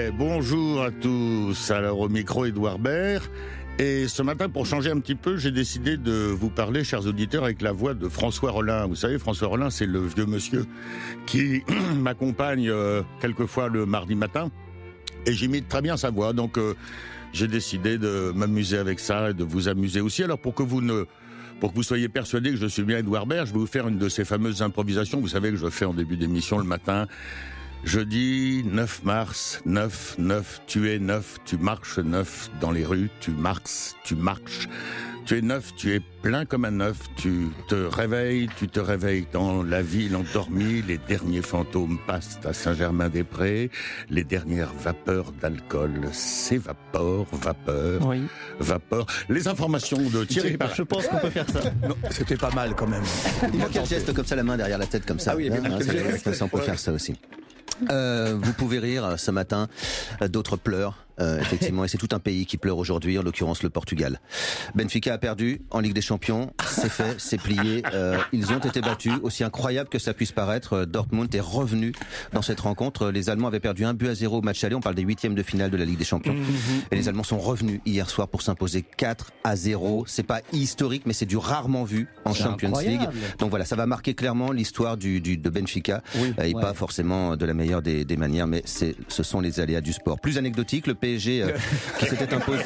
bonjour à tous. Alors au micro, Édouard Baird. Et ce matin, pour changer un petit peu, j'ai décidé de vous parler, chers auditeurs, avec la voix de François Rollin. Vous savez, François Rollin, c'est le vieux monsieur qui m'accompagne quelquefois le mardi matin. Et j'imite très bien sa voix. Donc j'ai décidé de m'amuser avec ça et de vous amuser aussi. Alors pour que vous soyez persuadés que je suis bien Édouard Baird, je vais vous faire une de ces fameuses improvisations. Vous savez que je fais en début d'émission le matin. Jeudi 9 mars, 9, tu es neuf, tu marches neuf dans les rues, tu marches, tu es neuf, tu es plein comme un neuf, tu te réveilles dans la ville endormie, les derniers fantômes passent à Saint-Germain-des-Prés, les dernières vapeurs d'alcool s'évaporent, vapeur. Les informations de Thierry Parra. Je pense qu'on peut faire ça. Non, c'était pas mal quand même. Il manque un geste comme ça, la main derrière la tête comme ça. Ah oui, ça, on peut faire ça aussi. Vous pouvez rire ce matin, d'autres pleurent. Effectivement, et c'est tout un pays qui pleure aujourd'hui, en l'occurrence le Portugal. Benfica a perdu en Ligue des Champions, c'est fait, c'est plié. Ils ont été battus, aussi incroyable que ça puisse paraître. Dortmund est revenu dans cette rencontre. Les Allemands avaient perdu 1-0 au match aller, on parle des huitièmes de finale de la Ligue des Champions. Et les Allemands sont revenus hier soir pour s'imposer 4-0. C'est pas historique, mais c'est du rarement vu en Champions League. Donc voilà, ça va marquer clairement l'histoire de Benfica, et pas forcément de la meilleure des manières, mais ce sont les aléas du sport. Plus anecdotique, le PSG qui s'était imposé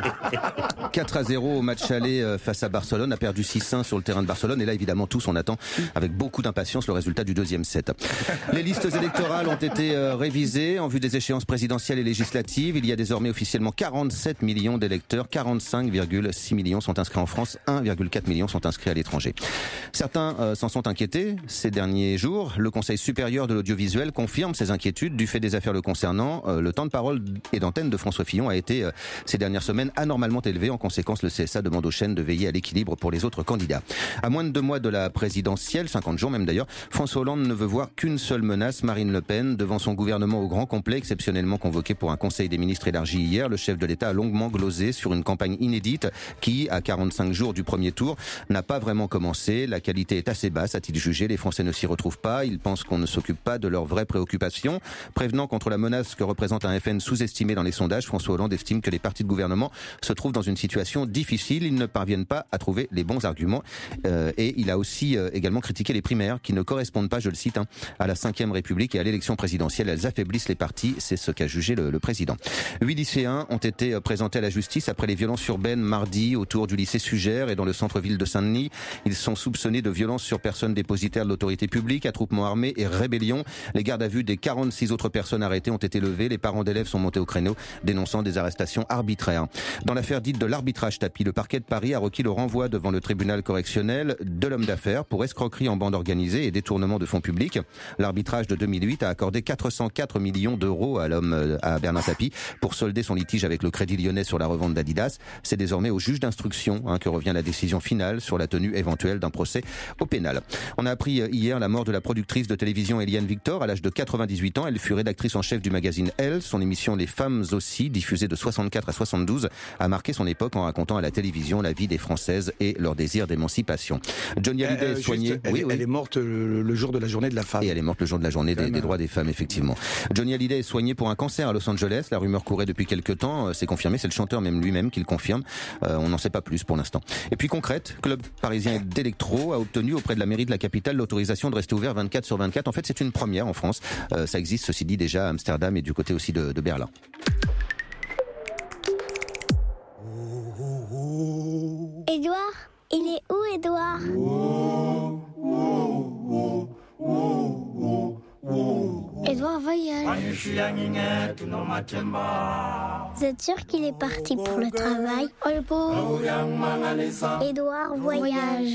4-0 au match aller face à Barcelone, a perdu 6-1 sur le terrain de Barcelone, et là évidemment tous on attend avec beaucoup d'impatience le résultat du deuxième set. Les listes électorales ont été révisées en vue des échéances présidentielles et législatives. Il y a désormais officiellement 47 millions d'électeurs, 45,6 millions sont inscrits en France, 1,4 million sont inscrits à l'étranger. Certains s'en sont inquiétés ces derniers jours. Le Conseil supérieur de l'audiovisuel confirme ces inquiétudes du fait des affaires le concernant. Le temps de parole et d'antenne de François Fillon a été ces dernières semaines anormalement élevé. En conséquence, le CSA demande aux chaînes de veiller à l'équilibre pour les autres candidats. À moins de 2 mois de la présidentielle, 50 jours même d'ailleurs, François Hollande ne veut voir qu'une seule menace, Marine Le Pen. Devant son gouvernement au grand complet, exceptionnellement convoqué pour un conseil des ministres élargi hier, le chef de l'État a longuement glosé sur une campagne inédite qui, à 45 jours du premier tour, n'a pas vraiment commencé. La qualité est assez basse, a-t-il jugé. Les Français ne s'y retrouvent pas. Ils pensent qu'on ne s'occupe pas de leurs vraies préoccupations. Prévenant contre la menace que représente un FN sous-estimé dans les sondages, François Hollande estime que les partis de gouvernement se trouvent dans une situation difficile. Ils ne parviennent pas à trouver les bons arguments. Et il a aussi également critiqué les primaires qui ne correspondent pas, je le cite, à la 5e République et à l'élection présidentielle. Elles affaiblissent les partis, c'est ce qu'a jugé le président. 8 lycéens ont été présentés à la justice après les violences urbaines mardi autour du lycée Sugère et dans le centre-ville de Saint-Denis. Ils sont soupçonnés de violences sur personnes dépositaires de l'autorité publique, attroupement armé et rébellion. Les gardes à vue des 46 autres personnes arrêtées ont été levées. Les parents d'élèves sont montés au créneau, dénonçant des arrestations arbitraires. Dans l'affaire dite de l'arbitrage tapis, le parquet de Paris a requis le renvoi devant le tribunal correctionnel de l'homme d'affaires pour escroquerie en bande organisée et détournement de fonds publics. L'arbitrage de 2008 a accordé 404 millions d'euros à Bernard Tapie pour solder son litige avec le Crédit Lyonnais sur la revente d'Adidas. C'est désormais au juge d'instruction que revient la décision finale sur la tenue éventuelle d'un procès au pénal. On a appris hier la mort de la productrice de télévision Eliane Victor à l'âge de 98 ans. Elle fut rédactrice en chef du magazine Elle. Son émission Les Femmes aussi, diffusée de 64 à 72, a marqué son époque en racontant à la télévision la vie des Françaises et leur désir d'émancipation. Johnny Hallyday est soignée. Elle est morte le jour de la journée de la femme. Et elle est morte le jour de la journée des droits des femmes, effectivement. Johnny Hallyday est soigné pour un cancer à Los Angeles. La rumeur courait depuis quelques temps. C'est confirmé. C'est le chanteur même lui-même qui le confirme. On n'en sait pas plus pour l'instant. Et puis concrète, club parisien d'électro a obtenu auprès de la mairie de la capitale l'autorisation de rester ouvert 24/24. En fait, c'est une première en France. Ça existe, ceci dit, déjà à Amsterdam et du côté aussi de Berlin. Édouard, il est où, Édouard? Édouard voyage. Vous êtes sûr qu'il est parti pour le travail? Oh le pauvre. Édouard voyage.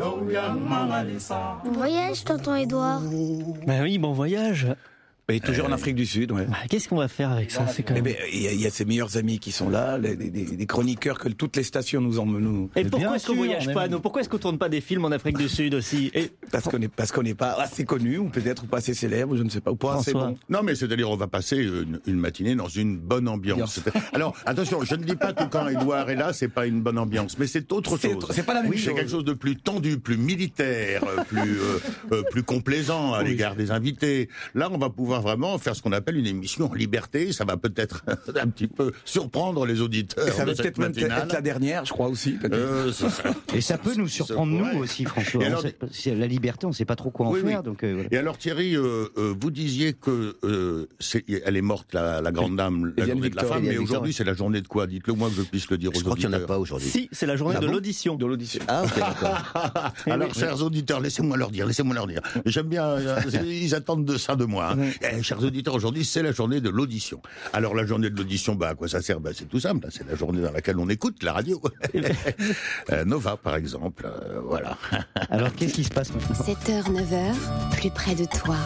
Bon voyage, tonton Édouard. Ben oui, bon voyage. Et toujours en Afrique du Sud, ouais. Qu'est-ce qu'on va faire avec ça? C'est quand même... Il y a ses meilleurs amis qui sont là, des chroniqueurs que toutes les stations nous emmenent. Et pourquoi est-ce qu'on voyage pas, nous? Pourquoi est-ce qu'on tourne pas des films en Afrique du Sud aussi? Parce qu'on n'est pas assez connu, ou peut-être pas assez célèbre, je ne sais pas, ou pas assez bon. Non, mais c'est-à-dire on va passer une matinée dans une bonne ambiance. Alors, attention, je ne dis pas que quand Édouard est là, c'est pas une bonne ambiance, mais c'est autre chose. C'est pas la même chose. C'est quelque chose de plus tendu, plus militaire, plus complaisant à l'égard des invités. Là, on va pouvoir pouvoir vraiment faire ce qu'on appelle une émission en liberté. Ça va peut-être un petit peu surprendre les auditeurs. Et ça va de cette peut-être même matinale. être la dernière, je crois aussi. C'est ça. Et ça peut nous surprendre nous aussi, François. Et alors, C'est la liberté, on ne sait pas trop quoi en Oui, faire. oui. Donc, voilà. Et alors Thierry, vous disiez que elle est morte, la grande dame, la Eliane journée de la Victor, femme, mais Eliane aujourd'hui c'est la journée de quoi? Dites-le moi que je puisse le dire aux Je crois qu'il n'y en a auditeurs. pas aujourd'hui. Si, c'est la journée Ah de bon l'audition. De l'audition. Ah, ok, d'accord. Alors, chers auditeurs, laissez-moi leur dire. J'aime bien, ils attendent de ça de moi. Hein. Chers auditeurs, aujourd'hui, c'est la journée de l'audition. Alors, la journée de l'audition, à quoi ça sert? C'est tout simple. C'est la journée dans laquelle on écoute la radio. Nova, par exemple. Voilà. Alors, qu'est-ce qui se passe maintenant? 7h, 9h, plus près de toi.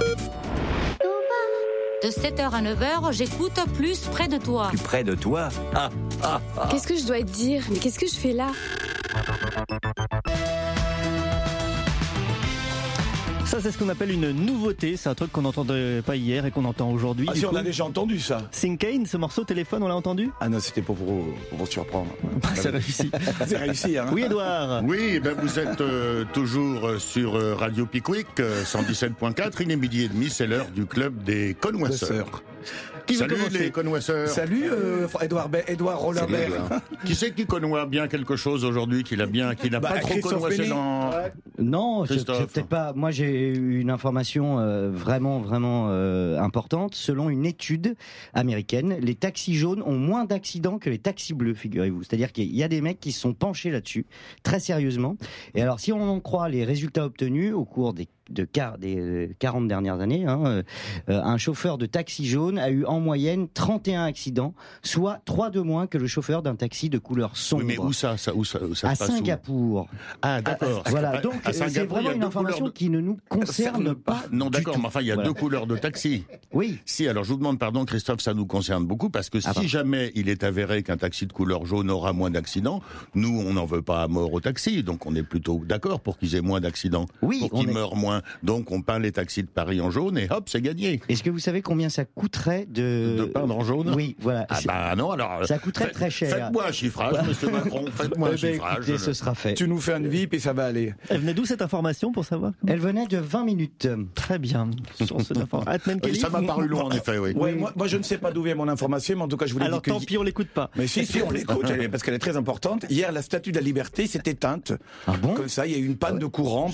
De 7h à 9h, j'écoute plus près de toi. Plus près de toi. Qu'est-ce que je dois te dire? Mais qu'est-ce que je fais là? Ça, c'est ce qu'on appelle une nouveauté. C'est un truc qu'on n'entendait pas hier et qu'on entend aujourd'hui. Ah Du si, on coup, a déjà entendu ça. Think Kane, ce morceau téléphone, on l'a entendu? Ah non, c'était pour vous surprendre. C'est réussi. C'est réussi, hein. Oui, Edouard. Oui, vous êtes toujours sur Radio Pickwick, 117.4. Il est 12h30, c'est l'heure du club des connoisseurs. Qui veut Salut commencer? les connoisseurs. Salut Edouard Rollimbert. Qui c'est qui connoisse bien quelque chose aujourd'hui, qu'il n'a pas trop Christophe connoissé Béni. dans... Non, c'est Christophe. peut-être pas. Moi, j'ai eu une information vraiment importante. Selon une étude américaine, les taxis jaunes ont moins d'accidents que les taxis bleus, figurez-vous. C'est-à-dire qu'il y a des mecs qui se sont penchés là-dessus, très sérieusement. Et alors, si on en croit les résultats obtenus au cours des 40 dernières années, un chauffeur de taxi jaune a eu en moyenne 31 accidents, soit 3 de moins que le chauffeur d'un taxi de couleur sombre. Oui, mais où ça à se passe où? Singapour. Ah, d'accord. Voilà, donc À c'est Singapour, il y vraiment a une deux information couleurs de- qui ne nous concerne pas. Non, du d'accord, tout. mais enfin, il y a Voilà. deux couleurs de taxi. Oui. Si, alors je vous demande pardon, Christophe, ça nous concerne beaucoup, parce que si jamais il est avéré qu'un taxi de couleur jaune aura moins d'accidents, nous, on n'en veut pas à mort aux taxis, donc on est plutôt d'accord pour qu'ils aient moins d'accidents, Oui, pour qu'ils meurent moins. Donc on peint les taxis de Paris en jaune et hop, c'est gagné. Est-ce que vous savez combien ça coûterait De peindre en jaune? Oui, voilà. Ah non, alors... Ça coûterait très cher. Faites-moi un chiffrage, monsieur Macron, faites-moi un chiffrage. Écoutez, ce sera fait. Tu nous fais une VIP et ça va aller. Elle venait d'où cette information pour savoir? Elle venait de 20 minutes. Très bien. Source d'information. Atman Kelly. Ça m'a paru long, en effet, oui. Ouais, moi, je ne sais pas d'où vient mon information, mais en tout cas, je voulais Alors dire que... tant pis, on l'écoute pas. Mais si, on l'écoute, parce qu'elle est très importante. Hier, la Statue de la Liberté s'est éteinte. Ah bon? Comme ça, il y a eu une panne de courant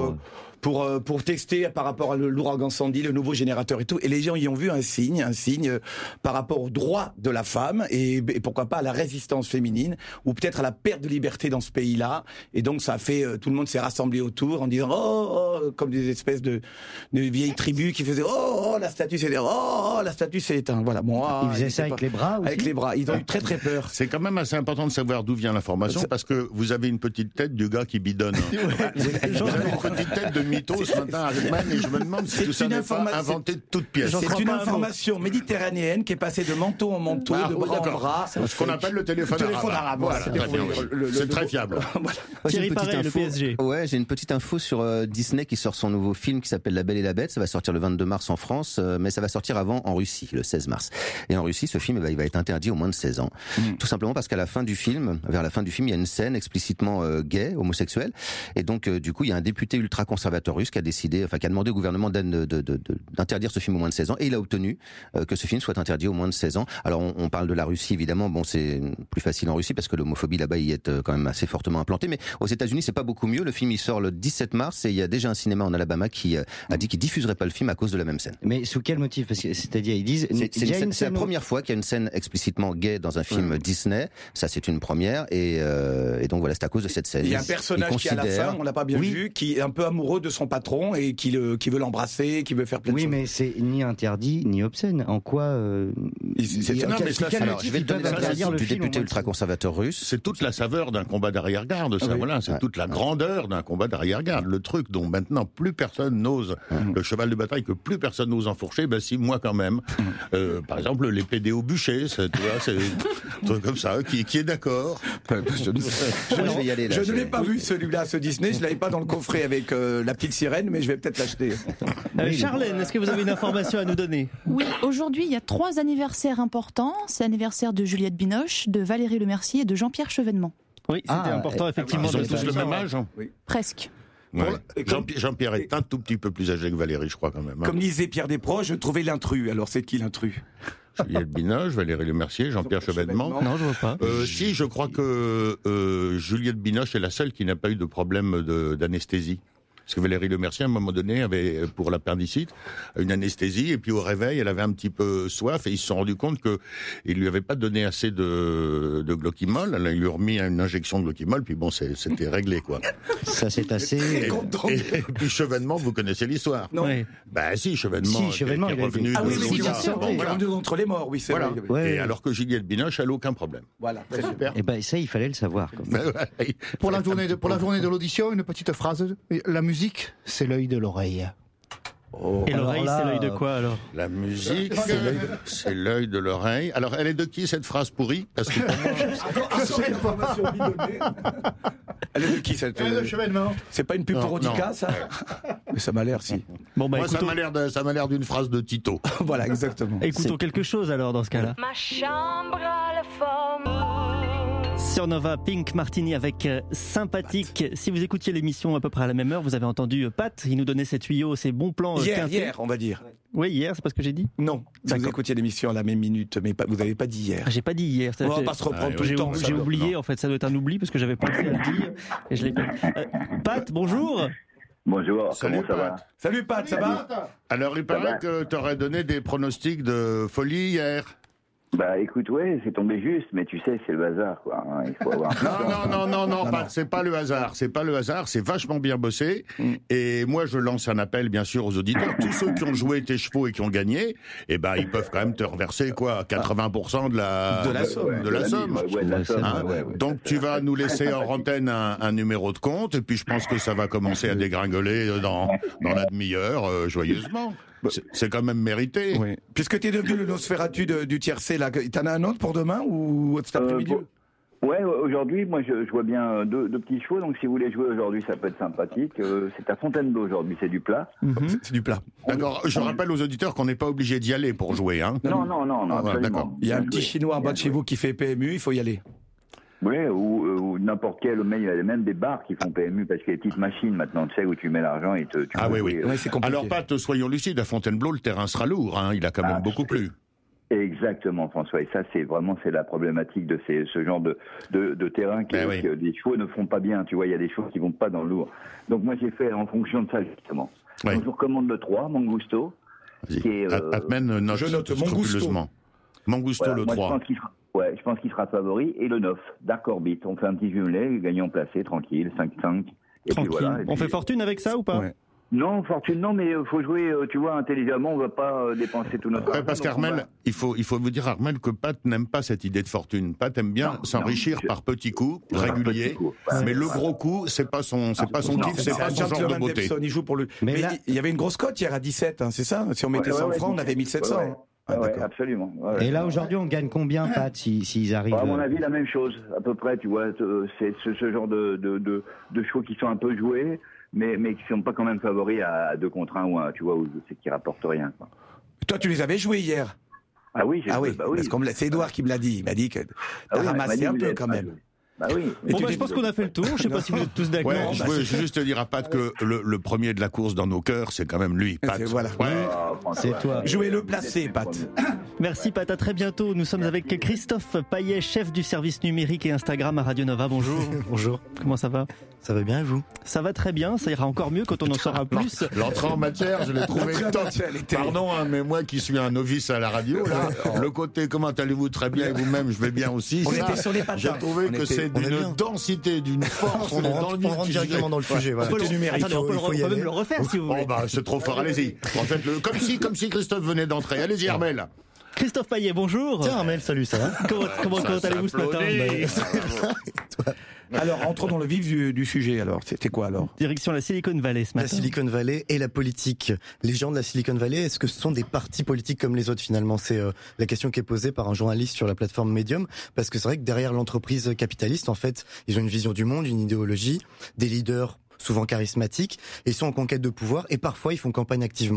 pour tester par rapport à l'ouragan Sandy, le nouveau générateur et tout. Et les gens y ont vu un signe par rapport aux droits de la femme et pourquoi pas à la résistance féminine ou peut-être à la perte de liberté dans ce pays-là. Et donc, ça a fait, tout le monde s'est rassemblé autour en disant comme des espèces de vieilles tribus qui faisaient la statue s'est éteinte. Voilà. Bon, Ils faisaient ça avec les bras aussi? Avec les bras. Ils ont eu très très peur. C'est quand même assez important de savoir d'où vient l'information, parce que vous avez une petite tête du gars qui bidonne. Vous avez une petite tête de mytho ce matin, Hartmann, et je me demande si tout ça n'est pas inventé de toutes pièces. C'est une information méditerranéenne qui est passée de manteau en manteau, de bras en bras. Ce qu'on appelle le téléphone arabe. Voilà, très bien, oui. C'est très fiable. Thierry Paré, le PSG. Ouais, j'ai une petite info sur Disney qui sort son nouveau film qui s'appelle La Belle et la Bête. Ça va sortir le 22 mars en France, mais ça va sortir avant en Russie, le 16 mars. Et en Russie, ce film, il va être interdit aux moins de 16 ans. Tout simplement parce qu'à la fin du film, vers la fin du film, il y a une scène explicitement gay, homosexuelle. Et donc, du coup, il y a un député ultra-conservateur russe qui a décidé, qui a demandé au gouvernement d'interdire ce film aux moins de 16 ans. Et il a obtenu que ce film soit interdit aux moins de 16 ans. Alors, on parle de la Russie, évidemment. Bon, c'est plus facile en Russie parce que l'homophobie là-bas, y est quand même assez fortement implantée. Mais aux États-Unis, c'est pas beaucoup mieux. Le film, il sort le 17 mars et il y a déjà un cinéma en Alabama qui a dit qu'il diffuserait pas le film à cause de la même scène. Mais sous quel motif? Parce que c'est-à-dire, ils disent... C'est la première fois qu'il y a une scène explicitement gay dans un film Disney. Ça, c'est une première. Et donc voilà, c'est à cause de cette scène. Il y a un personnage qui, à la fin, on l'a pas bien vu, qui est un peu amoureux de son patron et qui veut l'embrasser, qui veut faire plein de choses. Oui, mais c'est ni interdit, ni obscène. En quoi... Alors, je vais te donner l'adresse du député ultra-conservateur russe. C'est toute la saveur d'un combat d'arrière-garde, ça, voilà. C'est toute la grandeur d'un combat d'arrière-garde. Le truc dont maintenant plus personne n'ose, le cheval de bataille que plus personne n'ose enfourcher, si, moi quand même. Par exemple, les PD au bûcher, tu vois, c'est un truc comme ça, qui est d'accord. Je ne l'ai pas vu celui-là, ce Disney, je l'avais pas dans le coffret avec la petite sirène, mais je vais peut-être l'acheter. Charlène, est-ce que vous avez une information à nous donner? Oui, aujourd'hui, il y a 3 anniversaires importants. C'est l'anniversaire de Juliette Binoche, de Valérie Lemercier et de Jean-Pierre Chevènement. Oui, c'était important, effectivement. Ils ont tous le même âge. Presque. Jean-Pierre est un tout petit peu plus âgé que Valérie, je crois quand même. Comme disait Pierre Desproges, je trouvais l'intrus. Alors c'est qui l'intrus? Juliette Binoche, Valérie Lemercier, Jean-Pierre Chevènement. Non, je vois pas. Si, je crois que Juliette Binoche est la seule qui n'a pas eu de problème d'anesthésie. Parce que Valérie Lemercier, à un moment donné, avait, pour l'appendicite, une anesthésie, et puis au réveil, elle avait un petit peu soif, et ils se sont rendus compte qu'ils lui avaient pas donné assez de Glokimol. Là, ils lui ont remis une injection de Glokimol, puis bon, c'était réglé, quoi. Ça, c'est assez... Et puis Chevènement, vous connaissez l'histoire. Non. Ouais. Bah si, Chevènement, Si, Chevènement, qui est revenu Ah oui, de mais l'hôpital. bien sûr, Bon, il est voilà. revenu entre les morts, oui, c'est Voilà. vrai. Ouais. Et alors que Juliette Binoche, elle n'a aucun problème. Voilà, très super. Eh ben, ça, il fallait le savoir. Quoi. Pour la journée de l'audition, une petite phrase. La musique, c'est l'œil de l'oreille. Et l'oreille, c'est l'œil de quoi alors? La musique, c'est l'œil de l'oreille. Alors, elle est de qui cette phrase pourrie? Parce que pour moi, Elle est de qui cette... C'est pas une pub pour Rodica, ça? Mais ça m'a l'air, si. Bon, bah, moi, ça m'a l'air d'une phrase de Tito. Voilà, exactement. écoutons quelque chose alors dans ce cas-là. Ma chambre a la forme. Sur Nova, Pink Martini avec Sympathique. Si vous écoutiez l'émission à peu près à la même heure, vous avez entendu Pat, il nous donnait ses tuyaux, ses bons plans. Hier, on va dire. Oui, hier, c'est pas ce que j'ai dit? Non, vous écoutiez l'émission à la même minute, mais vous n'avez pas dit hier. J'ai pas dit hier. On va pas se reprendre tout le temps. J'ai oublié, en fait, ça doit être un oubli parce que j'avais pensé à le dire et je l'ai pas dit. Pat, bonjour. Bonjour, Salut, comment ça va? Salut Pat, ça va? Alors, il paraît que tu aurais donné des pronostics de folie hier. Bah écoute, ouais, c'est tombé juste, mais tu sais, c'est le hasard, quoi. Hein, il faut avoir... Non, Pat, c'est pas le hasard. C'est pas le hasard, c'est vachement bien bossé. Et moi, je lance un appel, bien sûr, aux auditeurs. Tous ceux qui ont joué tes chevaux et qui ont gagné, eh ben, ils peuvent quand même te reverser, quoi, 80% de la somme. Donc, tu vas nous laisser en antenne un numéro de compte, et puis je pense que ça va commencer à dégringoler dans la demi-heure, joyeusement. C'est quand même mérité. Oui. Puisque tu es devenu le Nosferatu du tiercé, là, t'en as un autre pour demain ou cet après-midi? Ouais, aujourd'hui, moi je vois bien deux petits chevaux, donc si vous voulez jouer aujourd'hui, ça peut être sympathique. C'est à Fontainebleau aujourd'hui, c'est du plat. C'est du plat. D'accord, je rappelle aux auditeurs qu'on n'est pas obligé d'y aller pour jouer. Hein. Non, Voilà, d'accord. Il y a un petit chinois en bas de chez vous qui fait PMU, il faut y aller. Oui, ou n'importe quel, mais il y a même des bars qui font PMU parce qu'il y a des petites machines maintenant, tu sais, où tu mets l'argent et tu oui. Ouais, c'est compliqué. Alors, Pat, soyons lucides, à Fontainebleau, le terrain sera lourd, hein, il a quand même beaucoup plu. Exactement, François, et ça, c'est la problématique de ce genre de terrain que les chevaux ne font pas bien, tu vois, il y a des chevaux qui vont pas dans le lourd. Donc, moi, j'ai fait en fonction de ça, justement. Ouais. Donc, je vous recommande le 3, Mangusto. Qui est, Atmen note scrupuleusement. Mangusto, le 3. Je pense qu'il sera favori. Et le 9, Dark Orbit. On fait un petit jumelé, gagnant placé, tranquille, 5-5. Et puis voilà. On fait fortune avec ça ou pas? Non, fortune, non, mais il faut jouer, tu vois, intelligemment, on ne va pas dépenser tout notre argent. Parce qu'Armel, il faut vous dire, Armel, que Pat n'aime pas cette idée de fortune. Pat aime bien s'enrichir par petits coups, réguliers, mais le gros coup, c'est pas son kiff, c'est pas son genre de beauté. Il joue pour le... Mais il y avait une grosse cote hier à 17, hein, c'est ça? Si on mettait 100 francs, on avait 1700. Ouais, absolument. Ouais, et là, aujourd'hui, on gagne combien, Pat, s'ils arrivent? À mon avis, la même chose, à peu près, tu vois, c'est ce genre de chevaux qui sont un peu joués, mais qui sont pas quand même favoris à 2 contre 1 ou à, tu vois, où c'est qui rapportent rien, quoi. Toi, tu les avais joués hier? Ah oui, parce que c'est Edouard qui me l'a dit. Il m'a dit que t'as ramassé un peu quand même. Bah oui. Bon, je pense qu'on a fait le tour. Je sais pas si vous êtes tous d'accord. Ouais, je veux juste te dire à Pat que le premier de la course dans nos cœurs, c'est quand même lui, Pat. Voilà. C'est toi. Jouez le placé, Pat. Merci, Pat. À très bientôt. Nous sommes avec Christophe Payet, chef du service numérique et Instagram à Radio Nova. Bonjour. Bonjour. Comment ça va? Ça va bien et vous? Ça va très bien. Ça ira encore mieux quand on en saura plus. L'entrée en matière, je l'ai trouvé top. Pardon, hein, mais moi qui suis un novice à la radio, là, le côté comment allez-vous très bien et vous-même, je vais bien aussi. On était sur les patins. J'ai trouvé que c'est d'une densité, d'une force. On rentre directement dans le sujet. On peut même le refaire si vous voulez. C'est trop fort, allez-y. En fait, comme si Christophe venait d'entrer. Allez-y, Armel. Christophe Payet, bonjour. Tiens, Armel, salut, ça va? Comment allez-vous ce matin? Alors, entrons dans le vif du sujet, alors. C'était quoi, alors? Direction la Silicon Valley ce matin. La Silicon Valley et la politique. Les gens de la Silicon Valley, est-ce que ce sont des partis politiques comme les autres, finalement? C'est la question qui est posée par un journaliste sur la plateforme Medium. Parce que c'est vrai que derrière l'entreprise capitaliste, en fait, ils ont une vision du monde, une idéologie, des leaders souvent charismatiques, et ils sont en conquête de pouvoir, et parfois ils font campagne activement.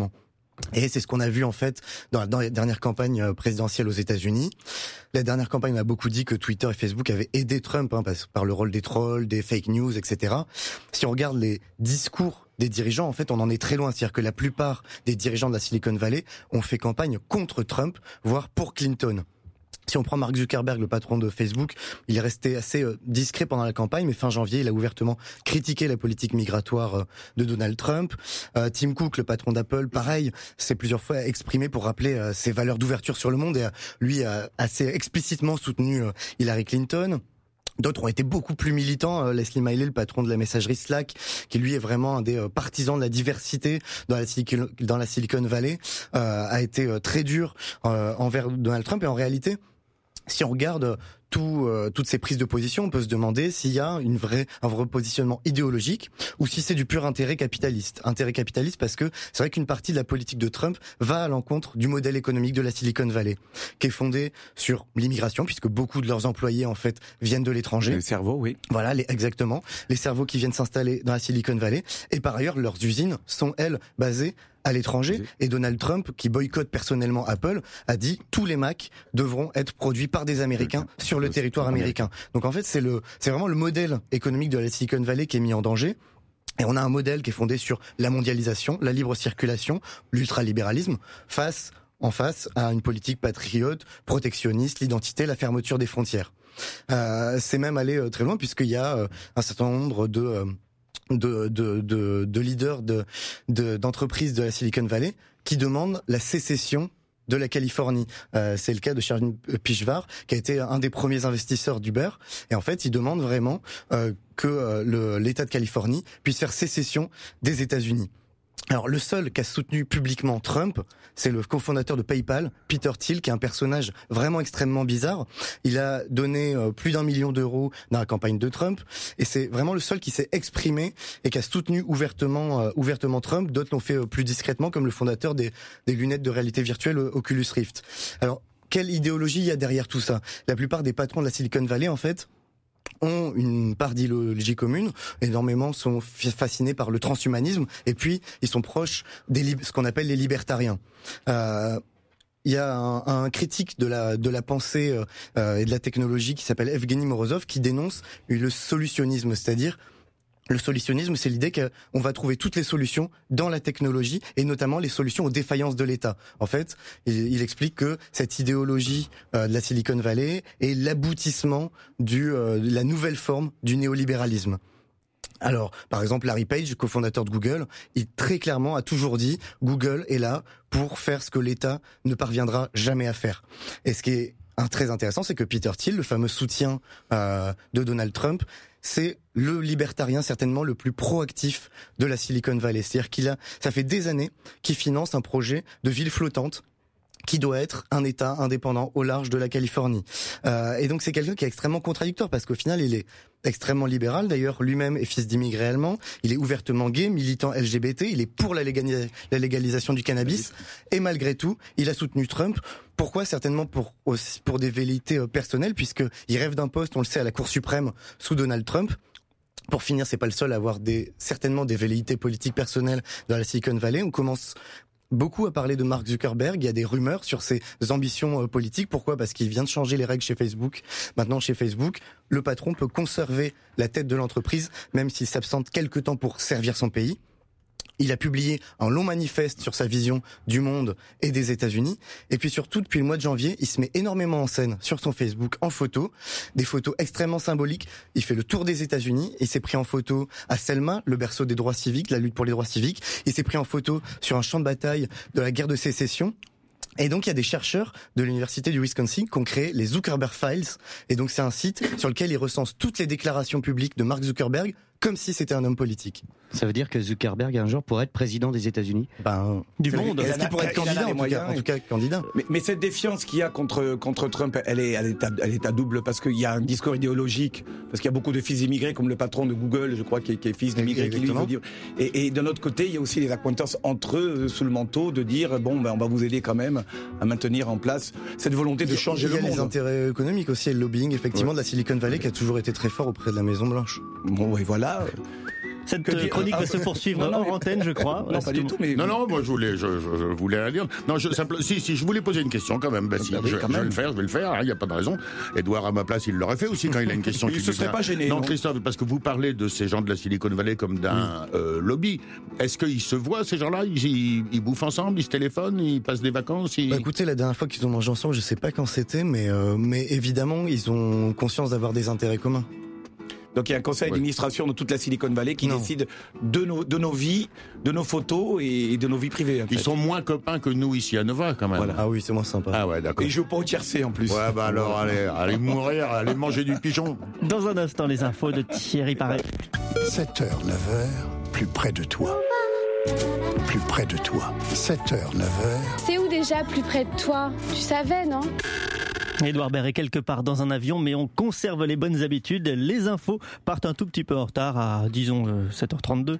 Et c'est ce qu'on a vu en fait dans les dernières campagnes présidentielles aux États-Unis. La dernière campagne, on a beaucoup dit que Twitter et Facebook avaient aidé Trump par le rôle des trolls, des fake news, etc. Si on regarde les discours des dirigeants, en fait, on en est très loin. C'est-à-dire que la plupart des dirigeants de la Silicon Valley ont fait campagne contre Trump, voire pour Clinton. Si on prend Mark Zuckerberg, le patron de Facebook, il est resté assez discret pendant la campagne, mais fin janvier, il a ouvertement critiqué la politique migratoire de Donald Trump. Tim Cook, le patron d'Apple, pareil, s'est plusieurs fois exprimé pour rappeler ses valeurs d'ouverture sur le monde et lui a assez explicitement soutenu Hillary Clinton. D'autres ont été beaucoup plus militants. Leslie Miley, le patron de la messagerie Slack, qui lui est vraiment un des partisans de la diversité dans la Silicon Valley, a été très dur envers Donald Trump. Et en réalité, si on regarde toutes ces prises de position, on peut se demander s'il y a un vrai positionnement idéologique ou si c'est du pur intérêt capitaliste. Intérêt capitaliste parce que c'est vrai qu'une partie de la politique de Trump va à l'encontre du modèle économique de la Silicon Valley, qui est fondé sur l'immigration, puisque beaucoup de leurs employés en fait viennent de l'étranger. Les cerveaux, oui. Voilà, exactement. Les cerveaux qui viennent s'installer dans la Silicon Valley. Et par ailleurs, leurs usines sont, elles, basées à l'étranger. Et Donald Trump, qui boycotte personnellement Apple, a dit tous les Mac devront être produits par des Américains sur le territoire américain. Donc en fait, c'est vraiment le modèle économique de la Silicon Valley qui est mis en danger. Et on a un modèle qui est fondé sur la mondialisation, la libre circulation, l'ultralibéralisme, en face à une politique patriote, protectionniste, l'identité, la fermeture des frontières. C'est même allé très loin puisqu'il y a un certain nombre de leaders d'entreprises de la Silicon Valley qui demandent la sécession de la Californie. C'est le cas de Shervin Pishvar, qui a été un des premiers investisseurs d'Uber. Et en fait, il demande vraiment que l'État de Californie puisse faire sécession des États-Unis. Alors, le seul qui a soutenu publiquement Trump, c'est le cofondateur de PayPal, Peter Thiel, qui est un personnage vraiment extrêmement bizarre. Il a donné plus d'1 million d'euros dans la campagne de Trump, et c'est vraiment le seul qui s'est exprimé et qui a soutenu ouvertement Trump. D'autres l'ont fait plus discrètement, comme le fondateur des lunettes de réalité virtuelle Oculus Rift. Alors, quelle idéologie il y a derrière tout ça ? La plupart des patrons de la Silicon Valley, en fait, ont une part d'idéologie commune, énormément sont fascinés par le transhumanisme, et puis ils sont proches ce qu'on appelle les libertariens. Il y a un critique de la pensée et de la technologie qui s'appelle Evgeny Morozov qui dénonce le solutionnisme, c'est-à-dire le solutionnisme, c'est l'idée qu'on va trouver toutes les solutions dans la technologie et notamment les solutions aux défaillances de l'État. En fait, il explique que cette idéologie de la Silicon Valley est l'aboutissement de la nouvelle forme du néolibéralisme. Alors, par exemple, Larry Page, cofondateur de Google, il très clairement a toujours dit Google est là pour faire ce que l'État ne parviendra jamais à faire. Et ce qui est très intéressant, c'est que Peter Thiel, le fameux soutien de Donald Trump, c'est le libertarien certainement le plus proactif de la Silicon Valley. C'est-à-dire ça fait des années qu'il finance un projet de ville flottante qui doit être un État indépendant au large de la Californie. Et donc c'est quelqu'un qui est extrêmement contradictoire parce qu'au final il est extrêmement libéral. D'ailleurs, lui-même est fils d'immigrés allemands. Il est ouvertement gay, militant LGBT. Il est pour la légalisation du cannabis. Et malgré tout, il a soutenu Trump. Pourquoi ? Certainement pour des velléités personnelles, puisqu'il rêve d'un poste, on le sait, à la Cour suprême sous Donald Trump. Pour finir, c'est pas le seul à avoir certainement des velléités politiques personnelles dans la Silicon Valley. On commence beaucoup à parler de Mark Zuckerberg. Il y a des rumeurs sur ses ambitions politiques. Pourquoi ? Parce qu'il vient de changer les règles chez Facebook. Maintenant, chez Facebook, le patron peut conserver la tête de l'entreprise, même s'il s'absente quelque temps pour servir son pays. Il a publié un long manifeste sur sa vision du monde et des États-Unis. Et puis surtout, depuis le mois de janvier, il se met énormément en scène sur son Facebook en photo, des photos extrêmement symboliques. Il fait le tour des États-Unis. Il s'est pris en photo à Selma, le berceau des droits civiques, la lutte pour les droits civiques. Il s'est pris en photo sur un champ de bataille de la guerre de sécession. Et donc, il y a des chercheurs de l'université du Wisconsin qui ont créé les Zuckerberg Files. Et donc, c'est un site sur lequel ils recensent toutes les déclarations publiques de Mark Zuckerberg comme si c'était un homme politique. Ça veut dire que Zuckerberg, un jour, pourrait être président des États-Unis ? Du monde. Est-ce qu'il pourrait être candidat, en tout cas candidat. Mais cette défiance qu'il y a contre Trump, elle est à double, parce qu'il y a un discours idéologique, parce qu'il y a beaucoup de fils d'immigrés, comme le patron de Google, je crois, qui est fils d'immigrés, qui lui veut dire. Et de l'autre côté, il y a aussi les acquaintances entre eux, sous le manteau, de dire, on va vous aider quand même à maintenir en place cette volonté de changer le monde. Il y a les intérêts économiques aussi, et le lobbying, effectivement, de la Silicon Valley, qui a toujours été très fort auprès de la Maison Blanche. Bon, oui, voilà. Cette chronique va se poursuivre hors antenne, je crois. Non, pas du tout. Mais... Non, moi je voulais rien dire. Non, si je voulais poser une question quand même. Je vais le faire. Il n'y a pas de raison. Édouard à ma place, il l'aurait fait aussi quand il a une question. Il se serait pas gêné. Non, Christophe, parce que vous parlez de ces gens de la Silicon Valley comme d'un lobby. Est-ce qu'ils se voient ces gens-là? Ils bouffent ensemble, ils se téléphonent, ils passent des vacances. Écoutez, la dernière fois qu'ils ont mangé ensemble, je sais pas quand c'était, mais évidemment, ils ont conscience d'avoir des intérêts communs. Donc il y a un conseil d'administration de toute la Silicon Valley qui décide de nos vies, de nos photos et de nos vies privées. Ils sont moins copains que nous ici à Nova quand même. Voilà. Ah oui, c'est moins sympa. Ah ouais, d'accord. Et ils jouent pas au tiercé en plus. Ouais, bah alors allez mourir, allez manger du pigeon. Dans un instant, les infos de Thierry Paré. 7h, 9h, plus près de toi. Plus près de toi. 7h, 9h. C'est où déjà plus près de toi? Tu savais, non? Édouard Baird est quelque part dans un avion, mais on conserve les bonnes habitudes. Les infos partent un tout petit peu en retard à, disons, 7h32.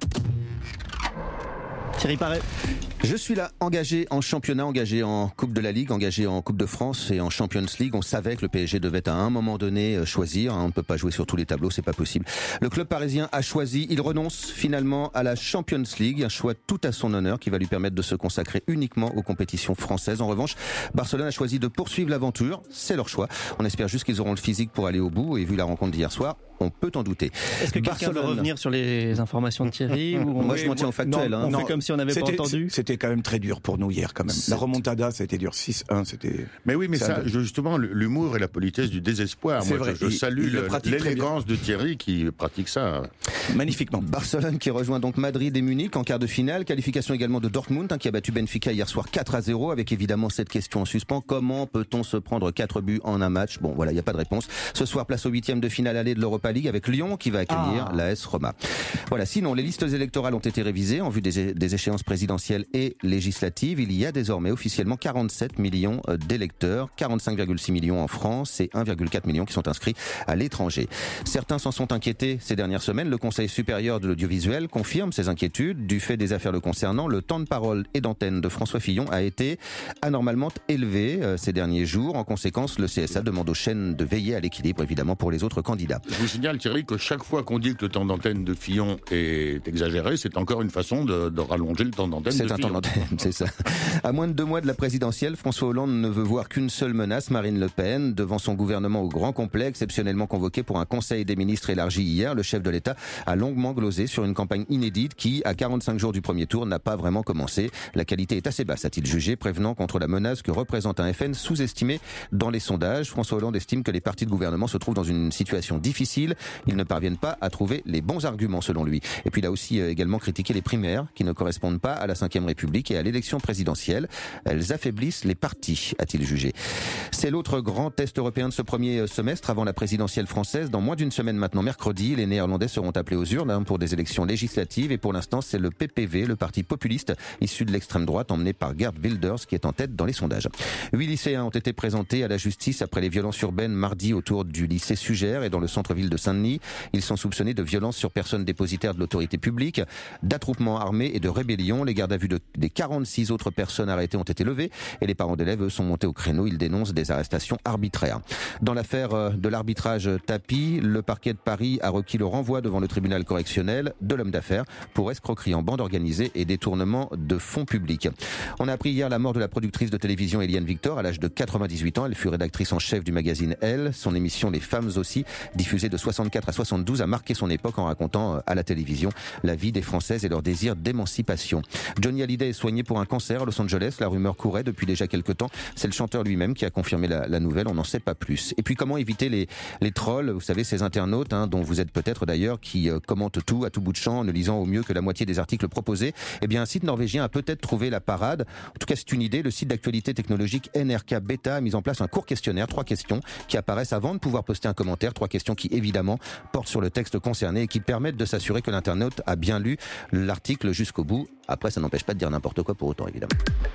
Thierry Paré. Je suis là, engagé en championnat, engagé en Coupe de la Ligue, engagé en Coupe de France et en Champions League. On savait que le PSG devait à un moment donné choisir. On ne peut pas jouer sur tous les tableaux, c'est pas possible. Le club parisien a choisi, il renonce finalement à la Champions League, un choix tout à son honneur qui va lui permettre de se consacrer uniquement aux compétitions françaises. En revanche, Barcelone a choisi de poursuivre l'aventure, c'est leur choix. On espère juste qu'ils auront le physique pour aller au bout et vu la rencontre d'hier soir, on peut en douter. Est-ce que quelqu'un veut revenir sur les informations de Thierry ou Moi je m'en tiens au factuel. On fait comme si on n'avait pas entendu. C'était quand même très dur pour nous hier quand même. La remontada, ça a été dur. 6-1, c'était... Mais oui, mais ça, justement, l'humour et la politesse du désespoir. Moi, vrai. Je salue l'élégance de Thierry qui pratique ça. Magnifiquement. Barcelone qui rejoint donc Madrid et Munich en quart de finale. Qualification également de Dortmund qui a battu Benfica hier soir 4-0 avec évidemment cette question en suspens. Comment peut-on se prendre 4 buts en un match? Bon, voilà, il n'y a pas de réponse. Ce soir, place au 8e de finale aller de l'Europa League avec Lyon qui va accueillir l'AS Roma. Voilà, sinon, les listes électorales ont été révisées en vue des échéances présidentielles et législatives. Il y a désormais officiellement 47 millions d'électeurs, 45,6 millions en France et 1,4 million qui sont inscrits à l'étranger. Certains s'en sont inquiétés ces dernières semaines. Le Conseil supérieur de l'audiovisuel confirme ces inquiétudes. Du fait des affaires le concernant, le temps de parole et d'antenne de François Fillon a été anormalement élevé ces derniers jours. En conséquence, le CSA demande aux chaînes de veiller à l'équilibre, évidemment, pour les autres candidats. Je vous signale, Thierry, que chaque fois qu'on dit que le temps d'antenne de Fillon est exagéré, c'est encore une façon de rallonger le temps d'antenne de Fillon. C'est un temps d'antenne, c'est ça. À moins de 2 mois de la présidentielle, François Hollande ne veut voir qu'une seule menace, Marine Le Pen. Devant son gouvernement au grand complet, exceptionnellement convoqué pour un conseil des ministres élargi hier, le chef de l'État a longuement glosé sur une campagne inédite qui, à 45 jours du premier tour, n'a pas vraiment commencé. La qualité est assez basse, a-t-il jugé, prévenant contre la menace que représente un FN sous-estimé dans les sondages. François Hollande estime que les partis de gouvernement se trouvent dans une situation difficile. Ils ne parviennent pas à trouver les bons arguments, selon lui. Et puis il a aussi également critiqué les primaires qui ne correspondent pas à la Ve République et à l'élection présidentielle. Elles affaiblissent les partis, a-t-il jugé. C'est l'autre grand test européen de ce premier semestre avant la présidentielle française. Dans moins d'une semaine maintenant, mercredi, les Néerlandais seront appelés aux urnes pour des élections législatives et pour l'instant, c'est le PPV, le parti populiste issu de l'extrême droite emmené par Geert Wilders qui est en tête dans les sondages. 8 lycéens ont été présentés à la justice après les violences urbaines mardi autour du lycée Sugère et dans le centre-ville de Saint-Denis. Ils sont soupçonnés de violences sur personnes dépositaires de l'autorité publique, d'attroupement armé et de rébellion. Les gardes à vue des 46 autres personnes arrêtées ont été levées et les parents d'élèves sont montés au créneau. Ils dénoncent des arrestations arbitraires. Dans l'affaire de l'arbitrage Tapie, le parquet de Paris a requis le renvoi devant le tribunal correctionnel de l'homme d'affaires pour escroquerie en bande organisée et détournement de fonds publics. On a appris hier la mort de la productrice de télévision Eliane Victor à l'âge de 98 ans. Elle fut rédactrice en chef du magazine Elle. Son émission Les Femmes aussi, diffusée de 64 à 72, a marqué son époque en racontant à la télévision la vie des Françaises et leur désir d'émancipation. Johnny Hallyday est soigné pour un cancer à Los Angeles. La rumeur courait depuis déjà quelques temps. C'est le chanteur lui-même qui a confirmé la nouvelle. On n'en sait pas plus. Et puis comment éviter les trolls, vous savez, ces internautes dont vous êtes peut-être d'ailleurs, qui commentent tout à tout bout de champ en ne lisant au mieux que la moitié des articles proposés. Eh bien, un site norvégien a peut-être trouvé la parade. En tout cas, c'est une idée. Le site d'actualité technologique NRK Beta a mis en place un court questionnaire, 3 questions qui apparaissent avant de pouvoir poster un commentaire. 3 questions qui, évidemment, portent sur le texte concerné et qui permettent de s'assurer que l'internaute a bien lu l'article jusqu'au bout. Après, ça n'empêche pas de dire n'importe quoi pour autant, évidemment.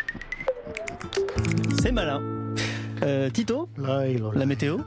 C'est malin. Tito, la météo.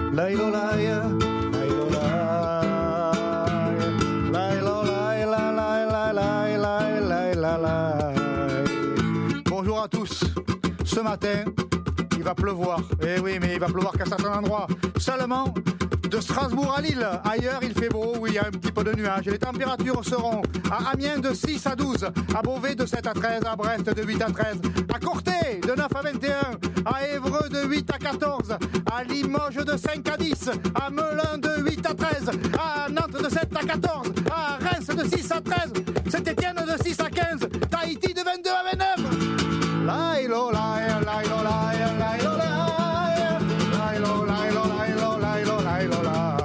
Bonjour à tous. Ce matin, il va pleuvoir. Eh oui, mais il va pleuvoir qu'à certains endroits. Seulement De Strasbourg à Lille, ailleurs il fait beau, oui, il y a un petit peu de nuages. Les températures seront à Amiens de 6 à 12, à Beauvais de 7 à 13, à Brest de 8 à 13, à Corté de 9 à 21, à Évreux de 8 à 14, à Limoges de 5 à 10, à Melun de 8 à 13, à Nantes de 7 à 14, à Reims de 6 à 13, Saint-Étienne de 6 à 15, Tahiti de 22 à 29. Laïlo, laïlo, laïlo, laïlo, laïlo, laïlo, laïlo, laïlo, laïlo, laïlo, laïlo,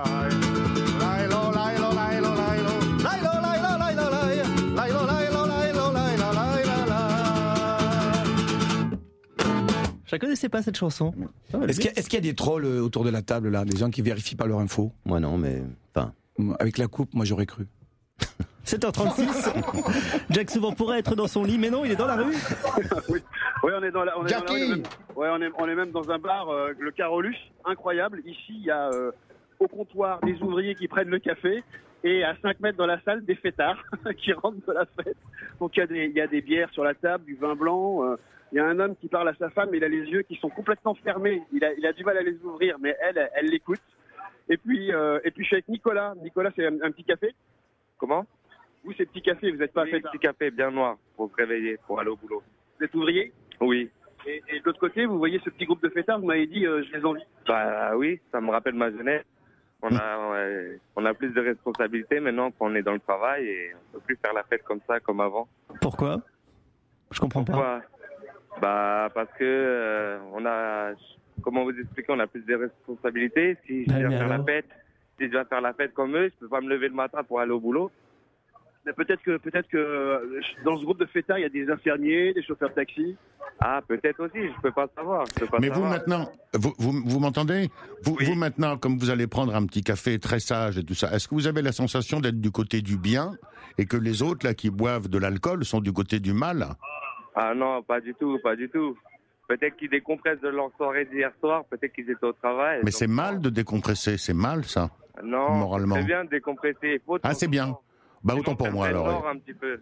Je la connaissais pas cette chanson. Est-ce qu'il y a des trolls autour de la table là, des gens qui vérifient pas leur info? Moi non, mais enfin. Avec la coupe, moi j'aurais cru. 7h36. Jack souvent pourrait être dans son lit, mais non, il est dans la rue. Oui, on est dans la. On est même dans un bar, le Carolus, incroyable. Ici, il y a au comptoir des ouvriers qui prennent le café. Et à 5 mètres dans la salle, des fêtards qui rentrent de la fête. Donc il y a des bières sur la table, du vin blanc. Il y a un homme qui parle à sa femme, il a les yeux qui sont complètement fermés. Il a du mal à les ouvrir, mais elle l'écoute. Et puis je suis avec Nicolas. Nicolas, c'est un petit café. Comment? Vous, c'est petit café, vous n'êtes pas fait petit café bien noir pour se réveiller, pour aller au boulot. Vous êtes ouvrier? Oui. Et de l'autre côté, vous voyez ce petit groupe de fêtards, vous m'avez dit, je les envie. Bah oui, ça me rappelle ma jeunesse. On a plus de responsabilités maintenant qu'on est dans le travail et on peut plus faire la fête comme ça, comme avant. Pourquoi? Je comprends pas. Bah parce que comment vous expliquer, on a plus de responsabilités. Si je viens faire la fête comme eux, je peux pas me lever le matin pour aller au boulot. Mais peut-être que dans ce groupe de fêtards, il y a des infirmiers, des chauffeurs de taxi. Ah, peut-être aussi, je peux pas savoir. Mais vous maintenant, vous m'entendez? Vous maintenant, comme vous allez prendre un petit café très sage et tout ça, est-ce que vous avez la sensation d'être du côté du bien et que les autres là qui boivent de l'alcool sont du côté du mal? Ah non, pas du tout, pas du tout. Peut-être qu'ils décompressent de leur soirée d'hier soir, peut-être qu'ils étaient au travail. Mais c'est mal de décompresser, c'est mal ça. Non, moralement. C'est bien de décompresser. C'est bien. Bah autant pour moi alors. Un petit peu.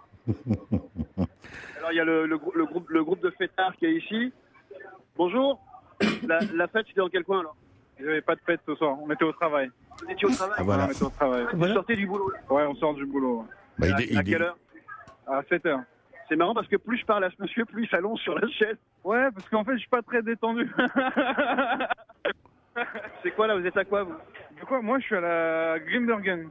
Alors il y a le groupe de fêtards qui est ici. Bonjour. La fête, c'était dans quel coin alors? Il n'y avait pas de fête ce soir, on était au travail. Vous étiez au travail? Voilà. On était au travail. Vous sortez du boulot? Ouais, on sort du boulot. Bah, à quelle heure? À 7h. C'est marrant parce que plus je parle à ce monsieur, plus il s'allonge sur la chaise. Ouais, parce qu'en fait, je suis pas très détendu. C'est quoi là? Vous êtes à quoi vous? De quoi? Moi, je suis à la Grimbergen.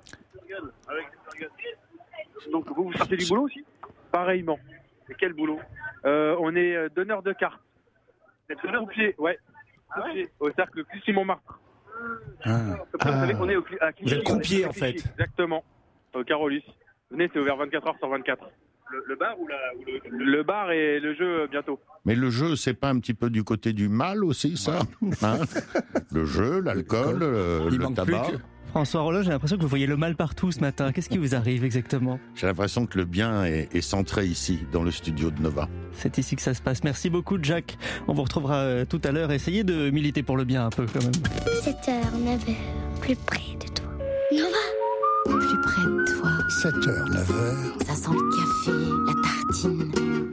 Donc vous sortez du boulot aussi? Pareillement. Et quel boulot? On est donneur de cartes. Vous êtes donneur de pied? Ouais. Au cercle Clichy-Montmartre. Vous savez qu'on est à Clichy. Vous êtes croupier en fait. Exactement. Au Carolus. Venez, c'est ouvert 24h sur 24. Le bar ou le bar et le jeu bientôt. Mais le jeu, c'est pas un petit peu du côté du mal aussi, ça hein? Le jeu, l'alcool, le tabac. François Rollin, j'ai l'impression que vous voyez le mal partout ce matin. Qu'est-ce qui vous arrive exactement? J'ai l'impression que le bien est centré ici, dans le studio de Nova. C'est ici que ça se passe. Merci beaucoup, Jack. On vous retrouvera tout à l'heure. Essayez de militer pour le bien un peu quand même. 7h, 9h, plus près de toi. Nova! Plus près de toi. 7h, 9h. Ça sent le café, la tartine.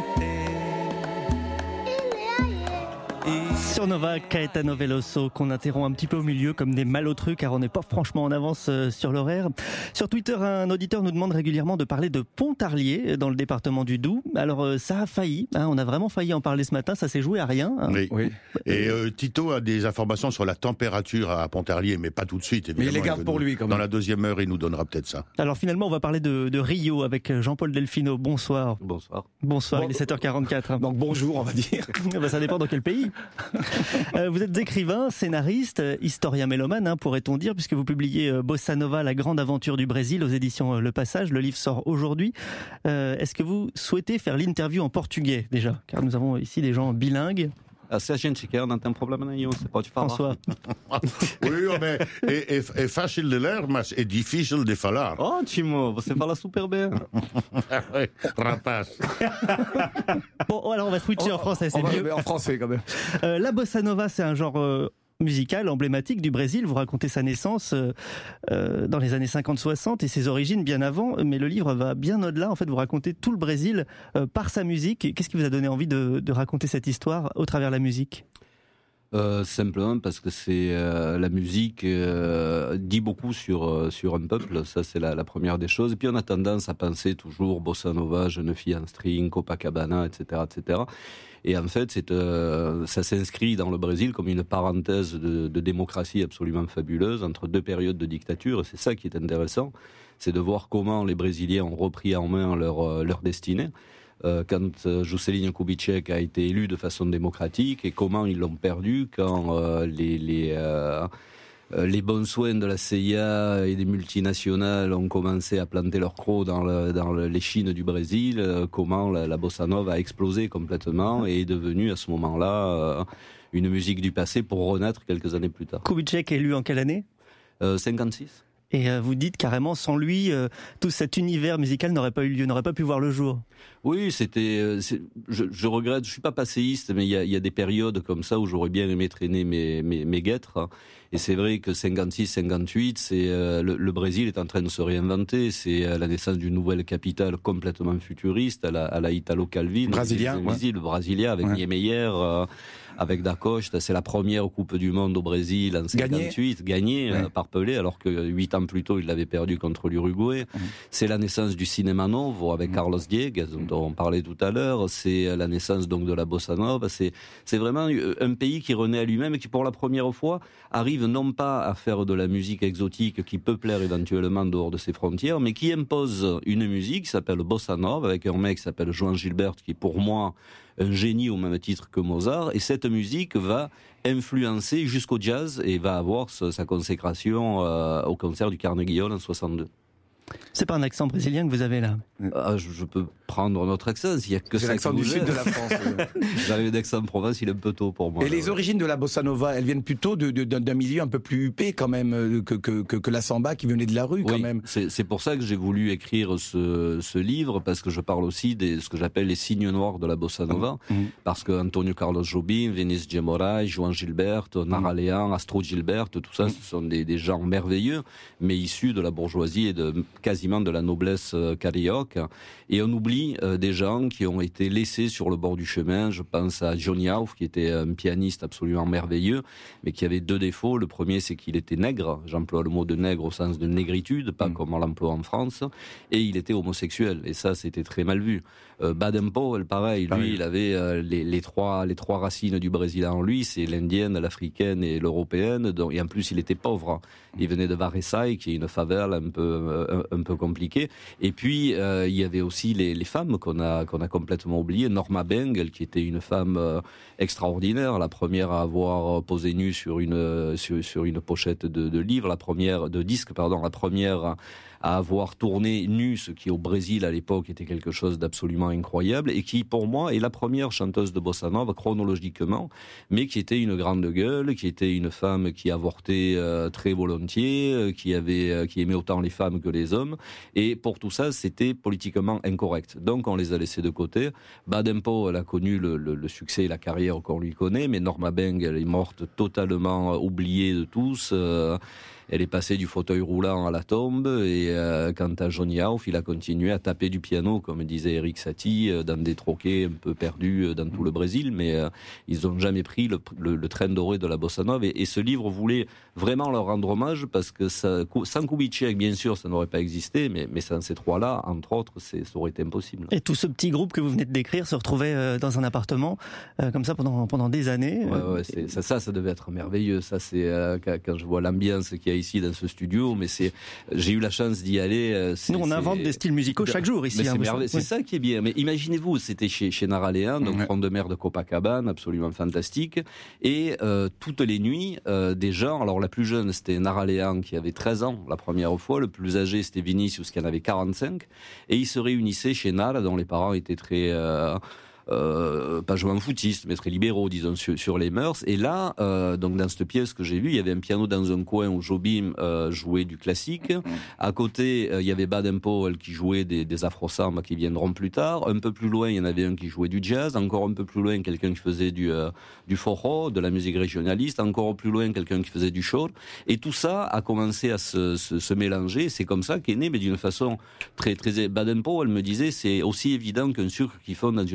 Sur Nova, Caetano Veloso, qu'on interrompt un petit peu au milieu comme des malotrus car on n'est pas franchement en avance sur l'horaire. Sur Twitter, un auditeur nous demande régulièrement de parler de Pontarlier dans le département du Doubs. Alors ça a failli, on a vraiment failli en parler ce matin, ça s'est joué à rien. Oui. Et Tito a des informations sur la température à Pontarlier, mais pas tout de suite évidemment. Mais il les garde pour lui quand même. Dans la deuxième heure, il nous donnera peut-être ça. Alors finalement, on va parler de Rio avec Jean-Paul Delfino. Bonsoir. Bonsoir. Bonsoir, il est 7h44. Donc bonjour, on va dire. Ça dépend dans quel pays. Vous êtes écrivain, scénariste, historien mélomane, pourrait-on dire, puisque vous publiez Bossa Nova, la grande aventure du Brésil aux éditions Le Passage. Le livre sort aujourd'hui. Est-ce que vous souhaitez faire l'interview en portugais déjà? Car nous avons ici des gens bilingues. Se a gente quer, não tem problema nenhum, você pode falar. François. Oui, mais é fácil de ler, mas é difícil de falar. Ótimo, você fala super bien. Rapaz. Bon, alors on va switcher en français, c'est mieux. En français quand même. La bossa nova, c'est un genre musical emblématique du Brésil. Vous racontez sa naissance dans les années 50-60 et ses origines bien avant, mais le livre va bien au-delà. En fait, vous racontez tout le Brésil par sa musique. Qu'est-ce qui vous a donné envie de raconter cette histoire au travers de la musique? Simplement parce que c'est la musique dit beaucoup sur un peuple, ça c'est la première des choses. Et puis on a tendance à penser toujours bossa nova, jeune fille en string, Copacabana, etc., etc. Et en fait, ça s'inscrit dans le Brésil comme une parenthèse de démocratie absolument fabuleuse entre deux périodes de dictature. Et c'est ça qui est intéressant, c'est de voir comment les Brésiliens ont repris en main leur destinée. Quand Juscelino Kubitschek a été élu de façon démocratique et comment ils l'ont perdu quand les bons soins de la CIA et des multinationales ont commencé à planter leur croc dans les chines du Brésil, comment la bossa nova a explosé complètement et est devenue à ce moment-là une musique du passé pour renaître quelques années plus tard. Kubitschek élu en quelle année ? 56. Et vous dites carrément, sans lui, tout cet univers musical n'aurait pas eu lieu, n'aurait pas pu voir le jour. Oui, je regrette, je suis pas passéiste, mais il y a des périodes comme ça où j'aurais bien aimé traîner mes guêtres. Et c'est vrai que 56-58, le Brésil est en train de se réinventer. C'est la naissance d'une nouvelle capitale complètement futuriste, à la Italo Calvino. Brésilien, le Brésilien avec Niemeyer, avec Da Costa. C'est la première Coupe du Monde au Brésil en 58, gagnée par Pelé, alors que 8 ans plus tôt, il l'avait perdu contre l'Uruguay. C'est la naissance du cinéma novo avec Carlos Diegues, dont on parlait tout à l'heure. C'est la naissance donc de la bossa nova. C'est vraiment un pays qui renaît à lui-même et qui, pour la première fois, arrive non pas à faire de la musique exotique qui peut plaire éventuellement dehors de ses frontières, mais qui impose une musique qui s'appelle bossa nova avec un mec qui s'appelle João Gilberto, qui pour moi un génie au même titre que Mozart, et cette musique va influencer jusqu'au jazz et va avoir sa consécration au concert du Carnegie Hall en 62. C'est pas un accent brésilien que vous avez là? Je peux prendre notre accent, s'il y a que ça. L'accent du sud de la France. J'arrive d'Aix-en-Provence, il est un peu tôt pour moi. Et les origines de la bossa nova, elles viennent plutôt d'un milieu un peu plus huppé quand même que la samba qui venait de la rue quand même. C'est pour ça que j'ai voulu écrire ce livre, parce que je parle aussi de ce que j'appelle les signes noirs de la bossa nova, parce que Antonio Carlos Jobim, Vinícius de Moraes, João Gilberto, Nara Leão, Astro Gilberto, tout ça, ce sont des gens merveilleux, mais issus de la bourgeoisie et quasiment de la noblesse carioca. Et on oublie des gens qui ont été laissés sur le bord du chemin. Je pense à Johnny Auf, qui était un pianiste absolument merveilleux, mais qui avait deux défauts. Le premier, c'est qu'il était nègre. J'emploie le mot de nègre au sens de négritude, pas comme on l'emploie en France. Et il était homosexuel. Et ça, c'était très mal vu. Baden-Powell, pareil. Lui, il avait les trois racines du Brésil en lui. C'est l'indienne, l'africaine et l'européenne. Et en plus, il était pauvre. Il venait de Varessai, qui est une favela un peu compliquée. Et puis, il y avait aussi les femmes qu'on a complètement oubliées. Norma Bengel, qui était une femme extraordinaire, la première à avoir posé nue sur une pochette de livre, la première à avoir tourné nue, ce qui au Brésil à l'époque était quelque chose d'absolument incroyable, et qui pour moi est la première chanteuse de bossa nova chronologiquement, mais qui était une grande gueule, qui était une femme qui avortait très volontiers, qui aimait autant les femmes que les hommes, et pour tout ça c'était politiquement incorrect. Donc on les a laissés de côté. Baden-Powell a connu le succès et la carrière qu'on lui connaît, mais Norma Bengel est morte totalement oubliée de tous. Elle est passée du fauteuil roulant à la tombe, et quant à Johnny Auf, il a continué à taper du piano, comme disait Eric Satie, dans des troquets un peu perdus dans tout le Brésil, mais ils n'ont jamais pris le train doré de la bossa nova, et ce livre voulait vraiment leur rendre hommage, parce que sans Kubitschek, bien sûr, ça n'aurait pas existé, mais sans ces trois-là, entre autres, ça aurait été impossible. Et tout ce petit groupe que vous venez de décrire se retrouvait dans un appartement, comme ça, pendant des années. Ça devait être merveilleux. Ça, c'est quand je vois l'ambiance qu'il y a ici dans ce studio, mais j'ai eu la chance d'y aller. Nous, on invente des styles musicaux chaque jour ici. C'est ça qui est bien. Mais imaginez-vous, c'était chez Nara Leão, donc front de mer de Copacabana, absolument fantastique. Et toutes les nuits, des gens, alors la plus jeune, c'était Nara Leão qui avait 13 ans la première fois, le plus âgé, c'était Vinícius qui en avait 45, et ils se réunissaient chez Nara, dont les parents étaient très... pas jouant footiste, mais très libéraux, disons, sur les mœurs. Et là, donc dans cette pièce que j'ai vue, il y avait un piano dans un coin où Jobim jouait du classique. À côté, il y avait Baden-Powell qui jouait des afro-samba qui viendront plus tard. Un peu plus loin, il y en avait un qui jouait du jazz. Encore un peu plus loin, quelqu'un qui faisait du forró, de la musique régionaliste. Encore plus loin, quelqu'un qui faisait du chor. Et tout ça a commencé à se mélanger. C'est comme ça qu'est né, mais d'une façon très, très... Baden-Powell me disait, c'est aussi évident qu'un sucre qui fond dans une tasse de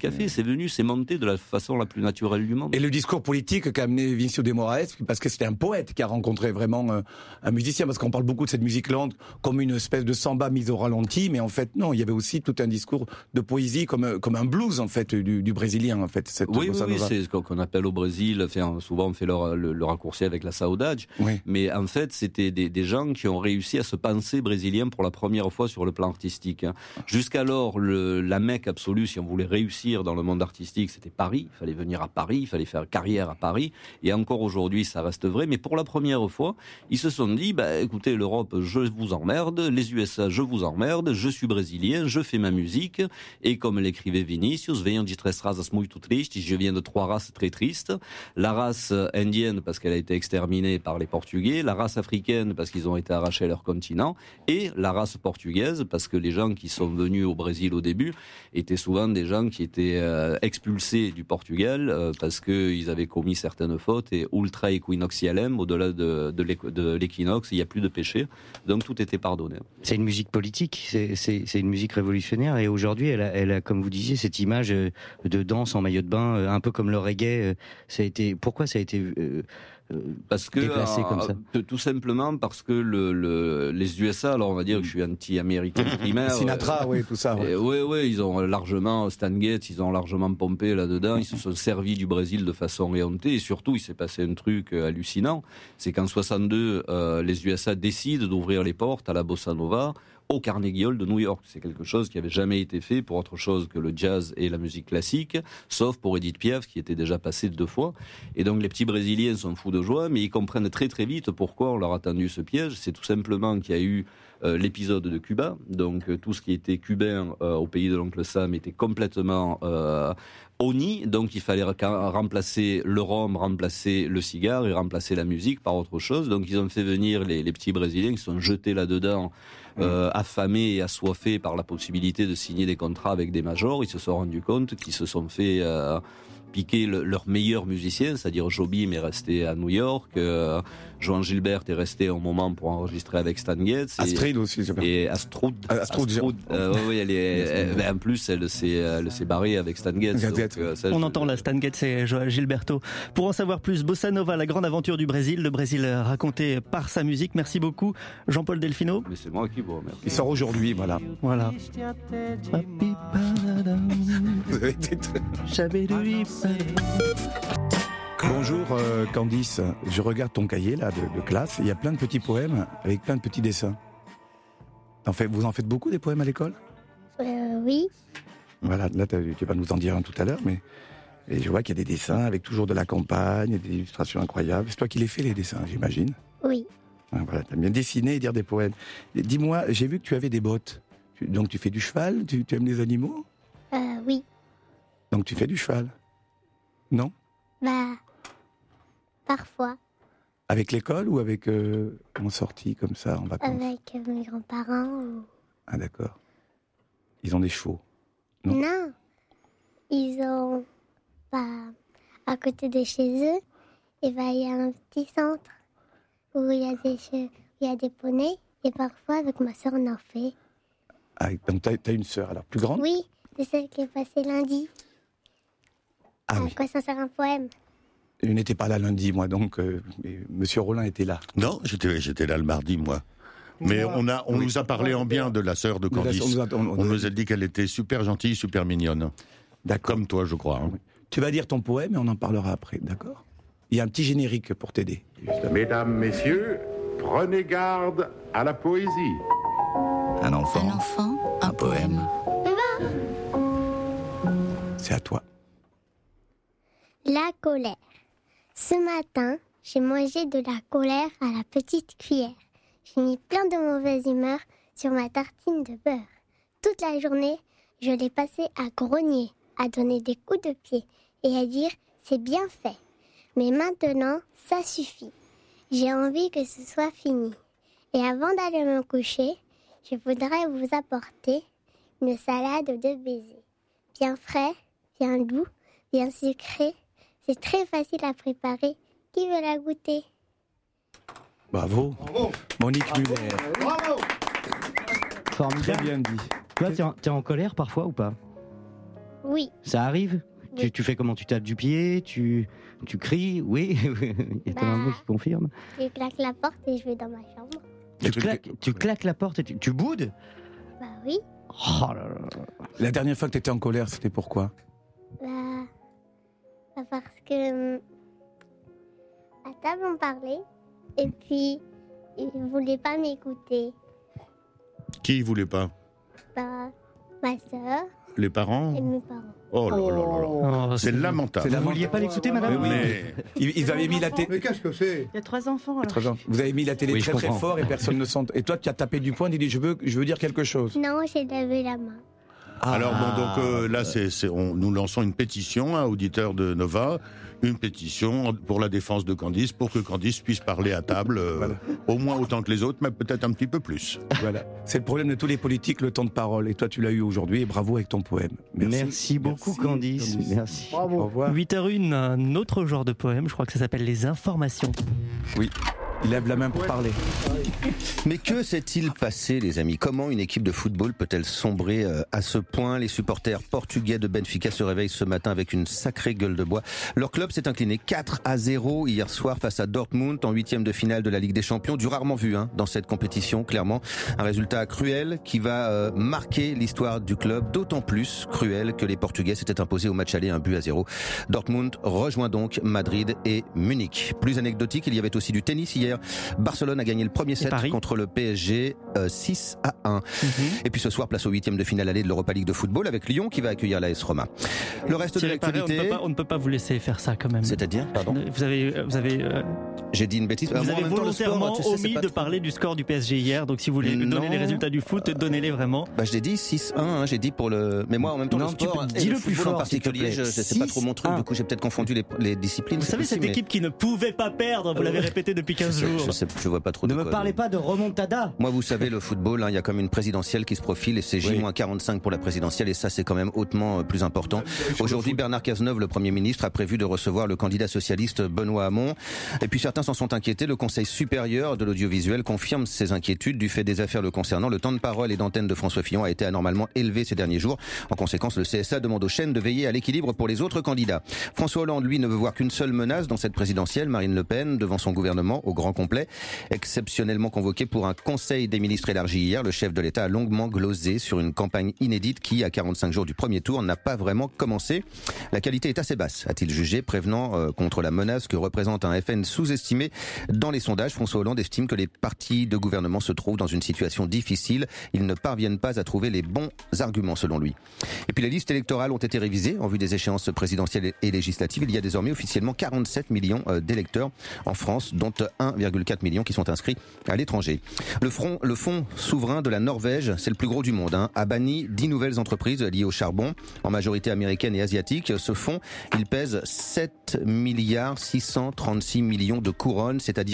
café. C'est venu, c'est monté de la façon la plus naturelle du monde. Et le discours politique qu'a amené Vinicius de Moraes, parce que c'était un poète qui a rencontré vraiment un musicien, parce qu'on parle beaucoup de cette musique lente comme une espèce de samba mise au ralenti, mais en fait non, il y avait aussi tout un discours de poésie comme un blues en fait du brésilien en fait. Oui, c'est ce qu'on appelle au Brésil. Souvent on fait le raccourci avec la saudade, mais en fait c'était des gens qui ont réussi à se penser brésiliens pour la première fois sur le plan artistique. Jusqu'alors, la Mecque absolue, si on voulait réussir dans le monde artistique, c'était Paris. Il fallait venir à Paris, il fallait faire carrière à Paris. Et encore aujourd'hui, ça reste vrai. Mais pour la première fois, ils se sont dit, écoutez, l'Europe, je vous emmerde. Les USA, je vous emmerde. Je suis brésilien, je fais ma musique. Et comme l'écrivait Vinicius, venho de três raças muito tristes. Je viens de 3 races très tristes. La race indienne, parce qu'elle a été exterminée par les Portugais. La race africaine, parce qu'ils ont été arrachés à leur continent. Et la race portugaise, parce que les gens qui sont venus au Brésil au début étaient souvent des gens qui étaient expulsés du Portugal parce qu'ils avaient commis certaines fautes, et ultra equinoxialem, au-delà de l'équinoxe, il n'y a plus de péché, donc tout était pardonné. C'est une musique politique, c'est une musique révolutionnaire, et aujourd'hui elle a, comme vous disiez, cette image de danse en maillot de bain, un peu comme le reggae. Pourquoi ça a été parce que déplacé comme ça? Tout simplement parce que les USA, alors on va dire que je suis anti-américain primaire. Sinatra, oui, tout ça. Oui, ils ont largement, Stan Getz, ils ont largement pompé là-dedans. Ils se sont servis du Brésil de façon éhontée, et surtout, il s'est passé un truc hallucinant. C'est qu'en 62, les USA décident d'ouvrir les portes à la bossa nova au Carnegie Hall de New York. C'est quelque chose qui avait jamais été fait pour autre chose que le jazz et la musique classique, sauf pour Edith Piaf, qui était déjà passée 2 fois. Et donc les petits Brésiliens sont fous de joie, mais ils comprennent très très vite pourquoi on leur a tendu ce piège. C'est tout simplement qu'il y a eu l'épisode de Cuba, donc tout ce qui était cubain au pays de l'oncle Sam était complètement honni, donc il fallait remplacer le rhum, remplacer le cigare et remplacer la musique par autre chose. Donc ils ont fait venir les petits Brésiliens qui sont jetés là-dedans, affamés et assoiffés par la possibilité de signer des contrats avec des majors. Ils se sont rendus compte qu'ils se sont fait piquer leur meilleur musicien, c'est-à-dire Jobim est resté à New York, Joan Gilbert est resté un moment pour enregistrer avec Stan Getz. Astrid aussi, c'est bien. Et Astrud. Oui, en plus, elle s'est barrée avec Stan Getz. On entend la Stan Getz et Joan Gilberto. Pour en savoir plus, Bossa Nova, la grande aventure du Brésil, le Brésil raconté par sa musique. Merci beaucoup, Jean-Paul Delfino. Mais c'est moi qui vous remercie. Il sort aujourd'hui, voilà. Bonjour Candice, je regarde ton cahier là de classe, il y a plein de petits poèmes avec plein de petits dessins. Vous en faites beaucoup des poèmes à l'école ? Oui. Voilà, là tu vas nous en dire un tout à l'heure, mais je vois qu'il y a des dessins avec toujours de la campagne, des illustrations incroyables. C'est toi qui les fais les dessins, j'imagine ? Oui. Voilà, t'aimes bien dessiner et dire des poèmes. Dis-moi, j'ai vu que tu avais des bottes. Donc tu fais du cheval, tu aimes les animaux ? Oui. Donc tu fais du cheval ? Non ? Parfois. Avec l'école ou avec en sortie comme ça, en vacances ? Avec mes grands-parents. Ah d'accord. Ils ont des chevaux ? Non. Ils ont... à côté de chez eux, il y a un petit centre où il y a des poneys. Et parfois, avec ma soeur, on en fait. Ah, donc t'as une sœur, alors plus grande ? Oui, c'est celle qui est passée lundi. À quoi ça sert un poème ? Je n'étais pas là lundi, moi, donc Monsieur Rollin était là. Non, j'étais là le mardi, moi. Mais on nous a parlé en bien de la sœur de Candice. On nous a dit qu'elle était super gentille, super mignonne. D'accord. Comme toi, je crois. Hein. Tu vas dire ton poème et on en parlera après, d'accord ? Il y a un petit générique pour t'aider. Justement. Mesdames, messieurs, prenez garde à la poésie. Un enfant, un poème. C'est à toi. La colère. Ce matin, j'ai mangé de la colère à la petite cuillère. J'ai mis plein de mauvaise humeur sur ma tartine de beurre. Toute la journée, je l'ai passée à grogner, à donner des coups de pied et à dire « c'est bien fait ». Mais maintenant, ça suffit. J'ai envie que ce soit fini. Et avant d'aller me coucher, je voudrais vous apporter une salade de baisers. Bien frais, bien doux, bien sucré. C'est très facile à préparer. Qui veut la goûter ? Bravo. Monique Muller. Formidable. Très bien dit. Toi, t'es en colère parfois ou pas ? Oui. Ça arrive? Oui. Tu fais comment? Tu tapes du pied? Tu cries? Oui. Il y a ton maman qui confirme. Je claque la porte et je vais dans ma chambre. Tu claques la porte et tu boudes? Bah oui. Oh là là. La dernière fois que tu étais en colère, c'était pourquoi? Parce que à table on parlait et puis ils ne voulaient pas m'écouter. Qui voulait pas? Ma sœur. Les parents? Et mes parents. Oh là là là. C'est lamentable. Vous ne vouliez pas l'écouter, madame? Mais ils avaient mis la télé. Mais qu'est-ce que c'est? Il y a 3 enfants. Alors. Vous avez mis la télé très très fort et personne ne sent. Et toi, tu as tapé du poing et dit je veux dire quelque chose. Non, j'ai levé la main. Alors bon, donc là, nous lançons une pétition à auditeurs de Nova, une pétition pour la défense de Candice, pour que Candice puisse parler à table, au moins autant que les autres, mais peut-être un petit peu plus. Voilà. C'est le problème de tous les politiques, le temps de parole. Et toi, tu l'as eu aujourd'hui, et bravo avec ton poème. Merci beaucoup, Candice. Merci. Bravo. Au revoir. 8h01, un autre genre de poème, je crois que ça s'appelle les informations. Oui. Il lève la main pour parler. Mais que s'est-il passé, les amis? Comment une équipe de football peut-elle sombrer à ce point? Les supporters portugais de Benfica se réveillent ce matin avec une sacrée gueule de bois. Leur club s'est incliné 4-0 hier soir face à Dortmund en 8e de finale de la Ligue des Champions. Du rarement vu dans cette compétition, clairement. Un résultat cruel qui va marquer l'histoire du club, d'autant plus cruel que les Portugais s'étaient imposés au match aller 1-0. Dortmund rejoint donc Madrid et Munich. Plus anecdotique, il y avait aussi du tennis hier. Barcelone a gagné le premier set contre le PSG 6-1. Et puis ce soir, place au 8e de finale aller de l'Europa League de football avec Lyon qui va accueillir l'AS Roma. Le reste de l'actualité... On ne peut pas vous laisser faire ça quand même. C'est-à-dire, pardon. Vous avez J'ai dit une bêtise. Vous avez volontairement omis de parler du score du PSG hier, donc si vous voulez donner les résultats du foot, donnez-les vraiment. Je l'ai dit 6-1, j'ai dit pour le... Mais moi en même temps, le sport, dis-le plus fort en particulier, c'est pas trop mon truc, du coup j'ai peut-être confondu les disciplines. Vous savez, cette équipe qui ne pouvait pas perdre, vous l'avez répété depuis 15 jours. Je vois pas trop de Ne me parlez pas de remontada. Moi, vous savez, le football, il y a comme une présidentielle qui se profile et c'est J-45 pour la présidentielle et ça, c'est quand même hautement plus important. Aujourd'hui, Bernard Cazeneuve, le Premier ministre, a prévu de recevoir le candidat socialiste Benoît Hamon. Et puis certains s'en sont inquiétés. Le Conseil supérieur de l'audiovisuel confirme ses inquiétudes du fait des affaires le concernant. Le temps de parole et d'antenne de François Fillon a été anormalement élevé ces derniers jours. En conséquence, le CSA demande aux chaînes de veiller à l'équilibre pour les autres candidats. François Hollande, lui, ne veut voir qu'une seule menace dans cette présidentielle, Marine Le Pen, devant son gouvernement au grand complet. Exceptionnellement convoqué pour un conseil des ministres élargi hier, le chef de l'État a longuement glosé sur une campagne inédite qui, à 45 jours du premier tour, n'a pas vraiment commencé. La qualité est assez basse, a-t-il jugé, prévenant contre la menace que représente un FN sous-estimé. Dans les sondages, François Hollande estime que les partis de gouvernement se trouvent dans une situation difficile. Ils ne parviennent pas à trouver les bons arguments, selon lui. Et puis les listes électorales ont été révisées en vue des échéances présidentielles et législatives. Il y a désormais officiellement 47 millions d'électeurs en France, dont 1,4 million qui sont inscrits à l'étranger. Le fonds souverain de la Norvège, c'est le plus gros du monde, a banni 10 nouvelles entreprises liées au charbon, en majorité américaine et asiatique. Ce fonds, il pèse 7 milliards 636 millions de couronnes, c'est-à-dire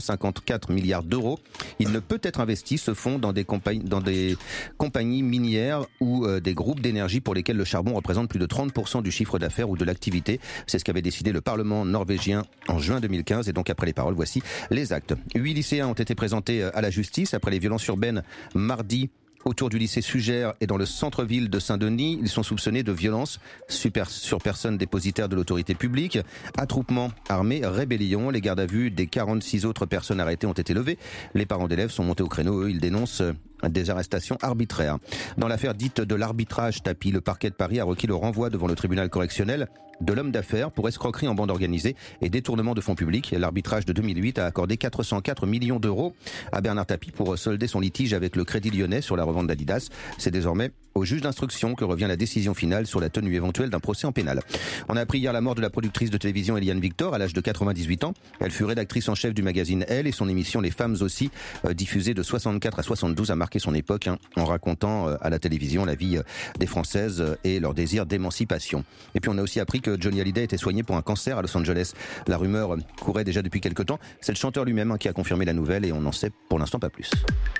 854 milliards d'euros. Il ne peut être investi, ce fonds, dans des compagnies minières ou des groupes d'énergie pour lesquels le charbon représente plus de 30% du chiffre d'affaires ou de l'activité. C'est ce qu'avait décidé le Parlement norvégien en juin 2015. Et donc, après les paroles, voici les actes. 8 lycéens ont été présentés à la justice après les violences urbaines mardi autour du lycée Sugère et dans le centre-ville de Saint-Denis. Ils sont soupçonnés de violences sur personnes dépositaires de l'autorité publique, attroupement armé, rébellion. Les gardes à vue des 46 autres personnes arrêtées ont été levées. Les parents d'élèves sont montés au créneau. Eux, ils dénoncent des arrestations arbitraires. Dans l'affaire dite de l'arbitrage tapis, le parquet de Paris a requis le renvoi devant le tribunal correctionnel de l'homme d'affaires pour escroquerie en bande organisée et détournement de fonds publics. L'arbitrage de 2008 a accordé 404 millions d'euros à Bernard Tapie pour solder son litige avec le Crédit Lyonnais sur la revente d'Adidas. C'est désormais au juge d'instruction que revient la décision finale sur la tenue éventuelle d'un procès en pénal. On a appris hier la mort de la productrice de télévision Eliane Victor à l'âge de 98 ans. Elle fut rédactrice en chef du magazine Elle et son émission Les Femmes aussi, diffusée de 64 à 72, a marqué son époque en racontant à la télévision la vie des Françaises et leur désir d'émancipation. Et puis on a aussi appris que Johnny Hallyday était soigné pour un cancer à Los Angeles. La rumeur courait déjà depuis quelque temps. C'est le chanteur lui-même qui a confirmé la nouvelle et on n'en sait pour l'instant pas plus.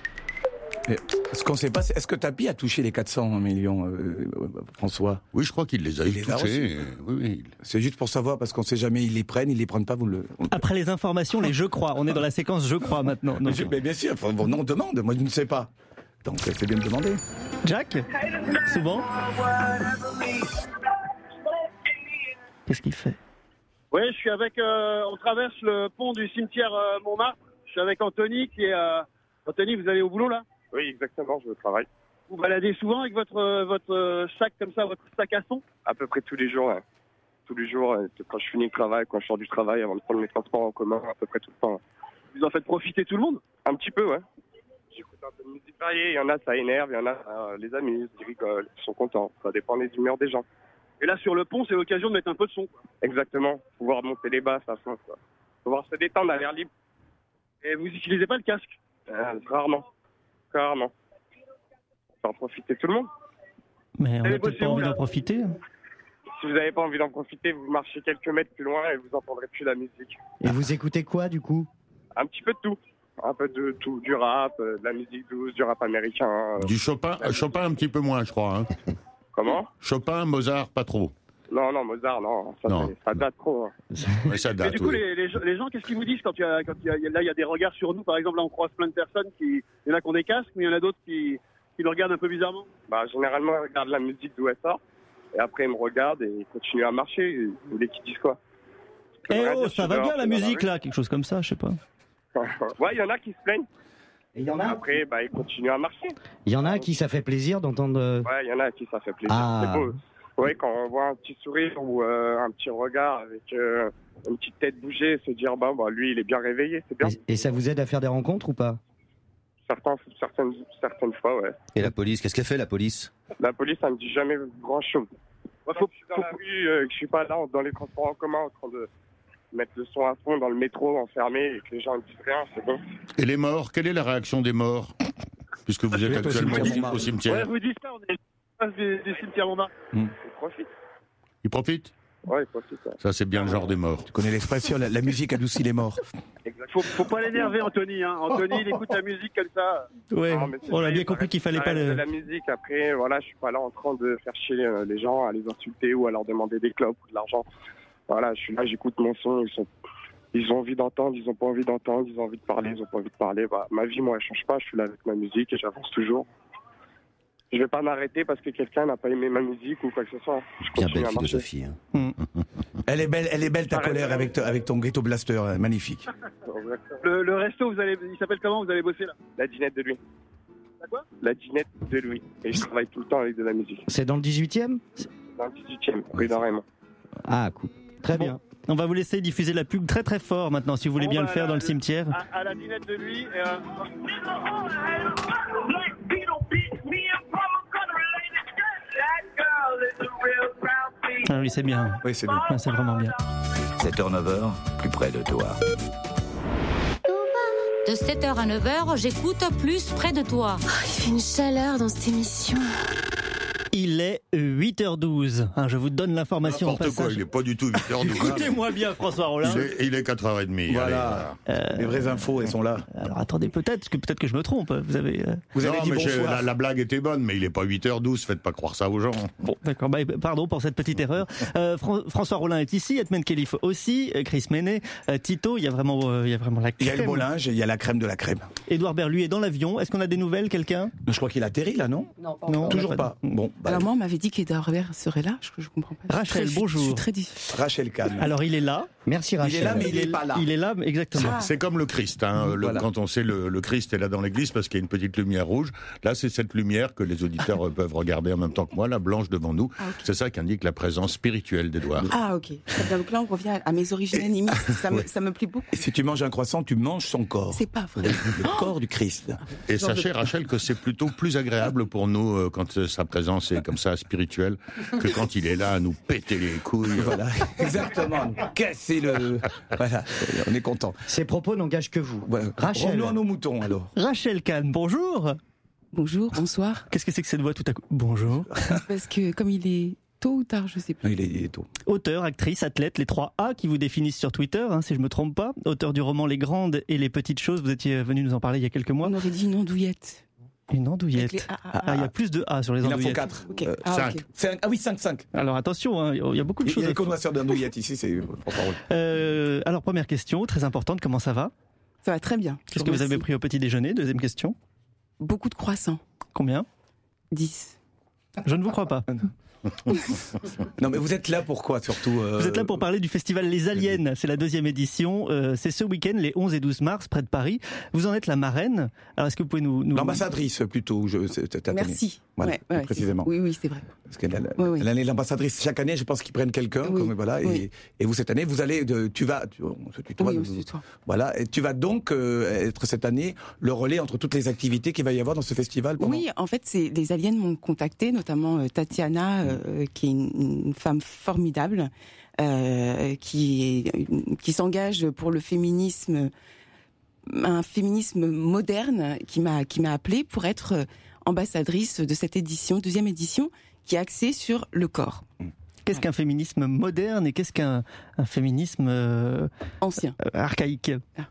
Ce qu'on ne sait pas, c'est est-ce que Tapie a touché les 400 millions, François? Oui, je crois qu'il les a touchés. Oui. C'est juste pour savoir, parce qu'on ne sait jamais, ils les prennent pas, Après les informations, les je crois. On est dans la séquence je crois maintenant. Donc... Mais bien sûr, on demande, moi je ne sais pas. Donc c'est bien de demander. Jack, souvent Qu'est-ce qu'il fait? Oui, je suis avec... on traverse le pont du cimetière Montmartre. Je suis avec Anthony qui est... Anthony, vous allez au boulot là? Oui, exactement, je travaille. Vous baladez souvent avec votre sac comme ça, votre sac à son? À peu près tous les jours, hein. Tous les jours, quand je finis le travail, quand je sors du travail, avant de prendre mes transports en commun, à peu près tout le temps. Vous en faites profiter tout le monde? Un petit peu, ouais. J'écoute un peu de musique variée, il y en a, ça énerve, il y en a, les amis, ils rigolent, ils sont contents. Ça dépend des humeurs des gens. Et là, sur le pont, c'est l'occasion de mettre un peu de son, quoi. Exactement, pouvoir monter les basses à fond, quoi. Pouvoir se détendre à l'air libre. Et vous utilisez pas le casque? Rarement. Faire profiter tout le monde. Mais on n'a peut-être pas envie d'en profiter. Si vous n'avez pas envie d'en profiter, vous marchez quelques mètres plus loin et vous n'entendrez plus la musique. Et vous écoutez quoi du coup? Un petit peu de tout. Un peu de tout, du rap, de la musique douce, du rap américain. Du Chopin un petit peu moins, je crois. Hein. Comment? Chopin, Mozart, pas trop. Non, Mozart, non. Ça date trop. Hein. Ouais, ça date, mais du coup, les gens, qu'est-ce qu'ils vous disent quand il y a des regards sur nous? Par exemple, là, on croise plein de personnes il y en a qui ont des casques, mais il y en a d'autres qui nous regardent un peu bizarrement. Généralement, ils regardent la musique d'où elle sort, et après, ils me regardent et ils continuent à marcher. Vous voulez qu'ils disent quoi? Ça va bien la musique, là, quelque chose comme ça, je sais pas. Ouais, il y en a qui se plaignent. Et il y en a? Après, ils continuent à marcher. Il y en a à qui ça fait plaisir d'entendre... Ouais, il y en a à qui ça fait plaisir. Ah. C'est beau. Ouais, quand on voit un petit sourire ou un petit regard avec une petite tête bougée, se dire lui il est bien réveillé, c'est bien. Et ça vous aide à faire des rencontres ou pas? Certaines fois, ouais. Et la police, qu'est-ce qu'elle fait la police? La police, ça me dit jamais grand chose. Quand je suis dans la rue, que je suis pas là dans les transports en commun en train de mettre le son à fond dans le métro enfermé et que les gens ne disent rien, c'est bon. Et les morts, quelle est la réaction des morts? Puisque vous êtes actuellement au cimetière. Ouais, vous dites ça, on est face du cimetière Montmartre. Ils profitent. Ils profitent? Ouais, ils profitent. Ouais. Ça, c'est bien le genre des morts. Tu connais l'expression, la musique adoucit les morts. Faut pas l'énerver, Anthony. Hein. Anthony, il écoute la musique comme ça. Ouais, on a bien compris qu'il fallait pas de la musique. Après, voilà, je suis pas là en train de faire chier les gens, à les insulter ou à leur demander des clopes ou de l'argent. Voilà, je suis là, j'écoute mon son. Ils ont envie d'entendre, ils ont pas envie d'entendre, ils ont envie de parler, ils ont pas envie de parler. Ma vie, moi, elle change pas. Je suis là avec ma musique et j'avance toujours. Je vais pas m'arrêter parce que quelqu'un n'a pas aimé ma musique ou quoi que ce soit. Bien belle philosophie. Hein. Elle est belle ta colère avec ton ghetto blaster, magnifique. Le resto, il s'appelle comment? Vous allez bosser là? La Dinette de Louis. La quoi? La Dinette de Louis. Et je travaille tout le temps avec de la musique. C'est dans le 18e? Dans le 18e, rue d'Araymont. Ah, cool. Très bien. On va vous laisser diffuser la pub très très fort maintenant, si vous voulez bien le faire dans le cimetière. À la Dinette de Louis. Ah oui, c'est bien. Oui, c'est bien. Ah, c'est vraiment bien. 7h, 9h, plus près de toi. De 7h à 9h, j'écoute plus près de toi. Oh, il fait une chaleur dans cette émission. Il est 8h12. Je vous donne l'information en passage. N'importe quoi, il n'est pas du tout 8h12. Écoutez-moi bien, François Rollin. Il est 4h30. Voilà. Les vraies infos, elles sont là. Alors attendez, peut-être que je me trompe. Vous avez dit bonsoir. La blague était bonne, mais il n'est pas 8h12. Faites pas croire ça aux gens. Bon, d'accord. Pardon pour cette petite erreur. François Rollin est ici, Edmond Khelif aussi, Chris Ménet, Tito. Il y a vraiment la crème. Il y a le beau linge et il y a la crème de la crème. Édouard Berlu est dans l'avion. Est-ce qu'on a des nouvelles, quelqu'un? Je crois qu'il atterrit là, non? Non, toujours pas. Bon. Alors moi, on m'avait dit qu'Edouard Berlu serait là. Je comprends pas. Rachel, bonjour. Je suis très difficile. Rachel Kahn. Alors il est là. Merci Rachel. Il est là, mais il n'est pas là. Il est là, exactement. C'est comme le Christ. Voilà. Quand on sait le Christ est là dans l'église parce qu'il y a une petite lumière rouge. Là, c'est cette lumière que les auditeurs peuvent regarder en même temps que moi, la blanche devant nous. Ah, okay. C'est ça qui indique la présence spirituelle d'Edouard. Ah, ok. Donc là, on revient à mes origines animistes. Ça me plaît beaucoup. Et si tu manges un croissant, tu manges son corps. C'est pas vrai. Le corps du Christ. Et sachez, Rachel, que c'est plutôt plus agréable pour nous quand sa présence est comme ça spirituelle que quand il est là à nous péter les couilles. Voilà, exactement. Casser le... Voilà, on est content. Ces propos n'engagent que vous. Ouais. Rachel. Revenons à nos moutons, alors. Rachel Kahn, bonjour. Bonjour, bonsoir. Qu'est-ce que c'est que cette voix tout à coup? Bonjour. Parce que comme il est tôt ou tard, je sais plus. Il est tôt. Auteur, actrice, athlète, les 3 A qui vous définissent sur Twitter, si je me trompe pas. Auteur du roman Les Grandes et les Petites Choses, vous étiez venu nous en parler il y a quelques mois. On aurait dit une andouillette. Une andouillette. Il y a plus de A sur les andouillettes. Il en faut 4. Okay. 5. Okay. Ah oui, 5. Alors attention, il y a beaucoup de choses. Il y a des connoisseurs d'andouillettes ici, c'est... Alors première question, très importante, comment ça va? Ça va très bien. Qu'est-ce que vous avez pris au petit déjeuner? Deuxième question. Beaucoup de croissants. Combien? 10. Je ne vous crois pas. Non, mais vous êtes là pour quoi, surtout Vous êtes là pour parler du festival Les Aliens. C'est la 2e édition. C'est ce week-end, les 11 et 12 mars, près de Paris. Vous en êtes la marraine. Alors, est-ce que vous pouvez nous... L'ambassadrice, plutôt. Cette année. Merci. Voilà, précisément. Oui, c'est vrai. Parce qu'elle est l'ambassadrice. Chaque année, je pense qu'ils prennent quelqu'un. Voilà, et vous, cette année, vous allez... Voilà, et tu vas donc être cette année le relais entre toutes les activités qu'il va y avoir dans ce festival. Oui, en fait, les aliens m'ont contacté, notamment Tatiana, qui est une femme formidable, qui s'engage pour le féminisme, un féminisme moderne, qui m'a appelée pour être ambassadrice de cette édition, 2e édition, qui est axée sur le corps. Qu'est-ce qu'un féminisme moderne et qu'est-ce qu'un féminisme ancien, archaïque?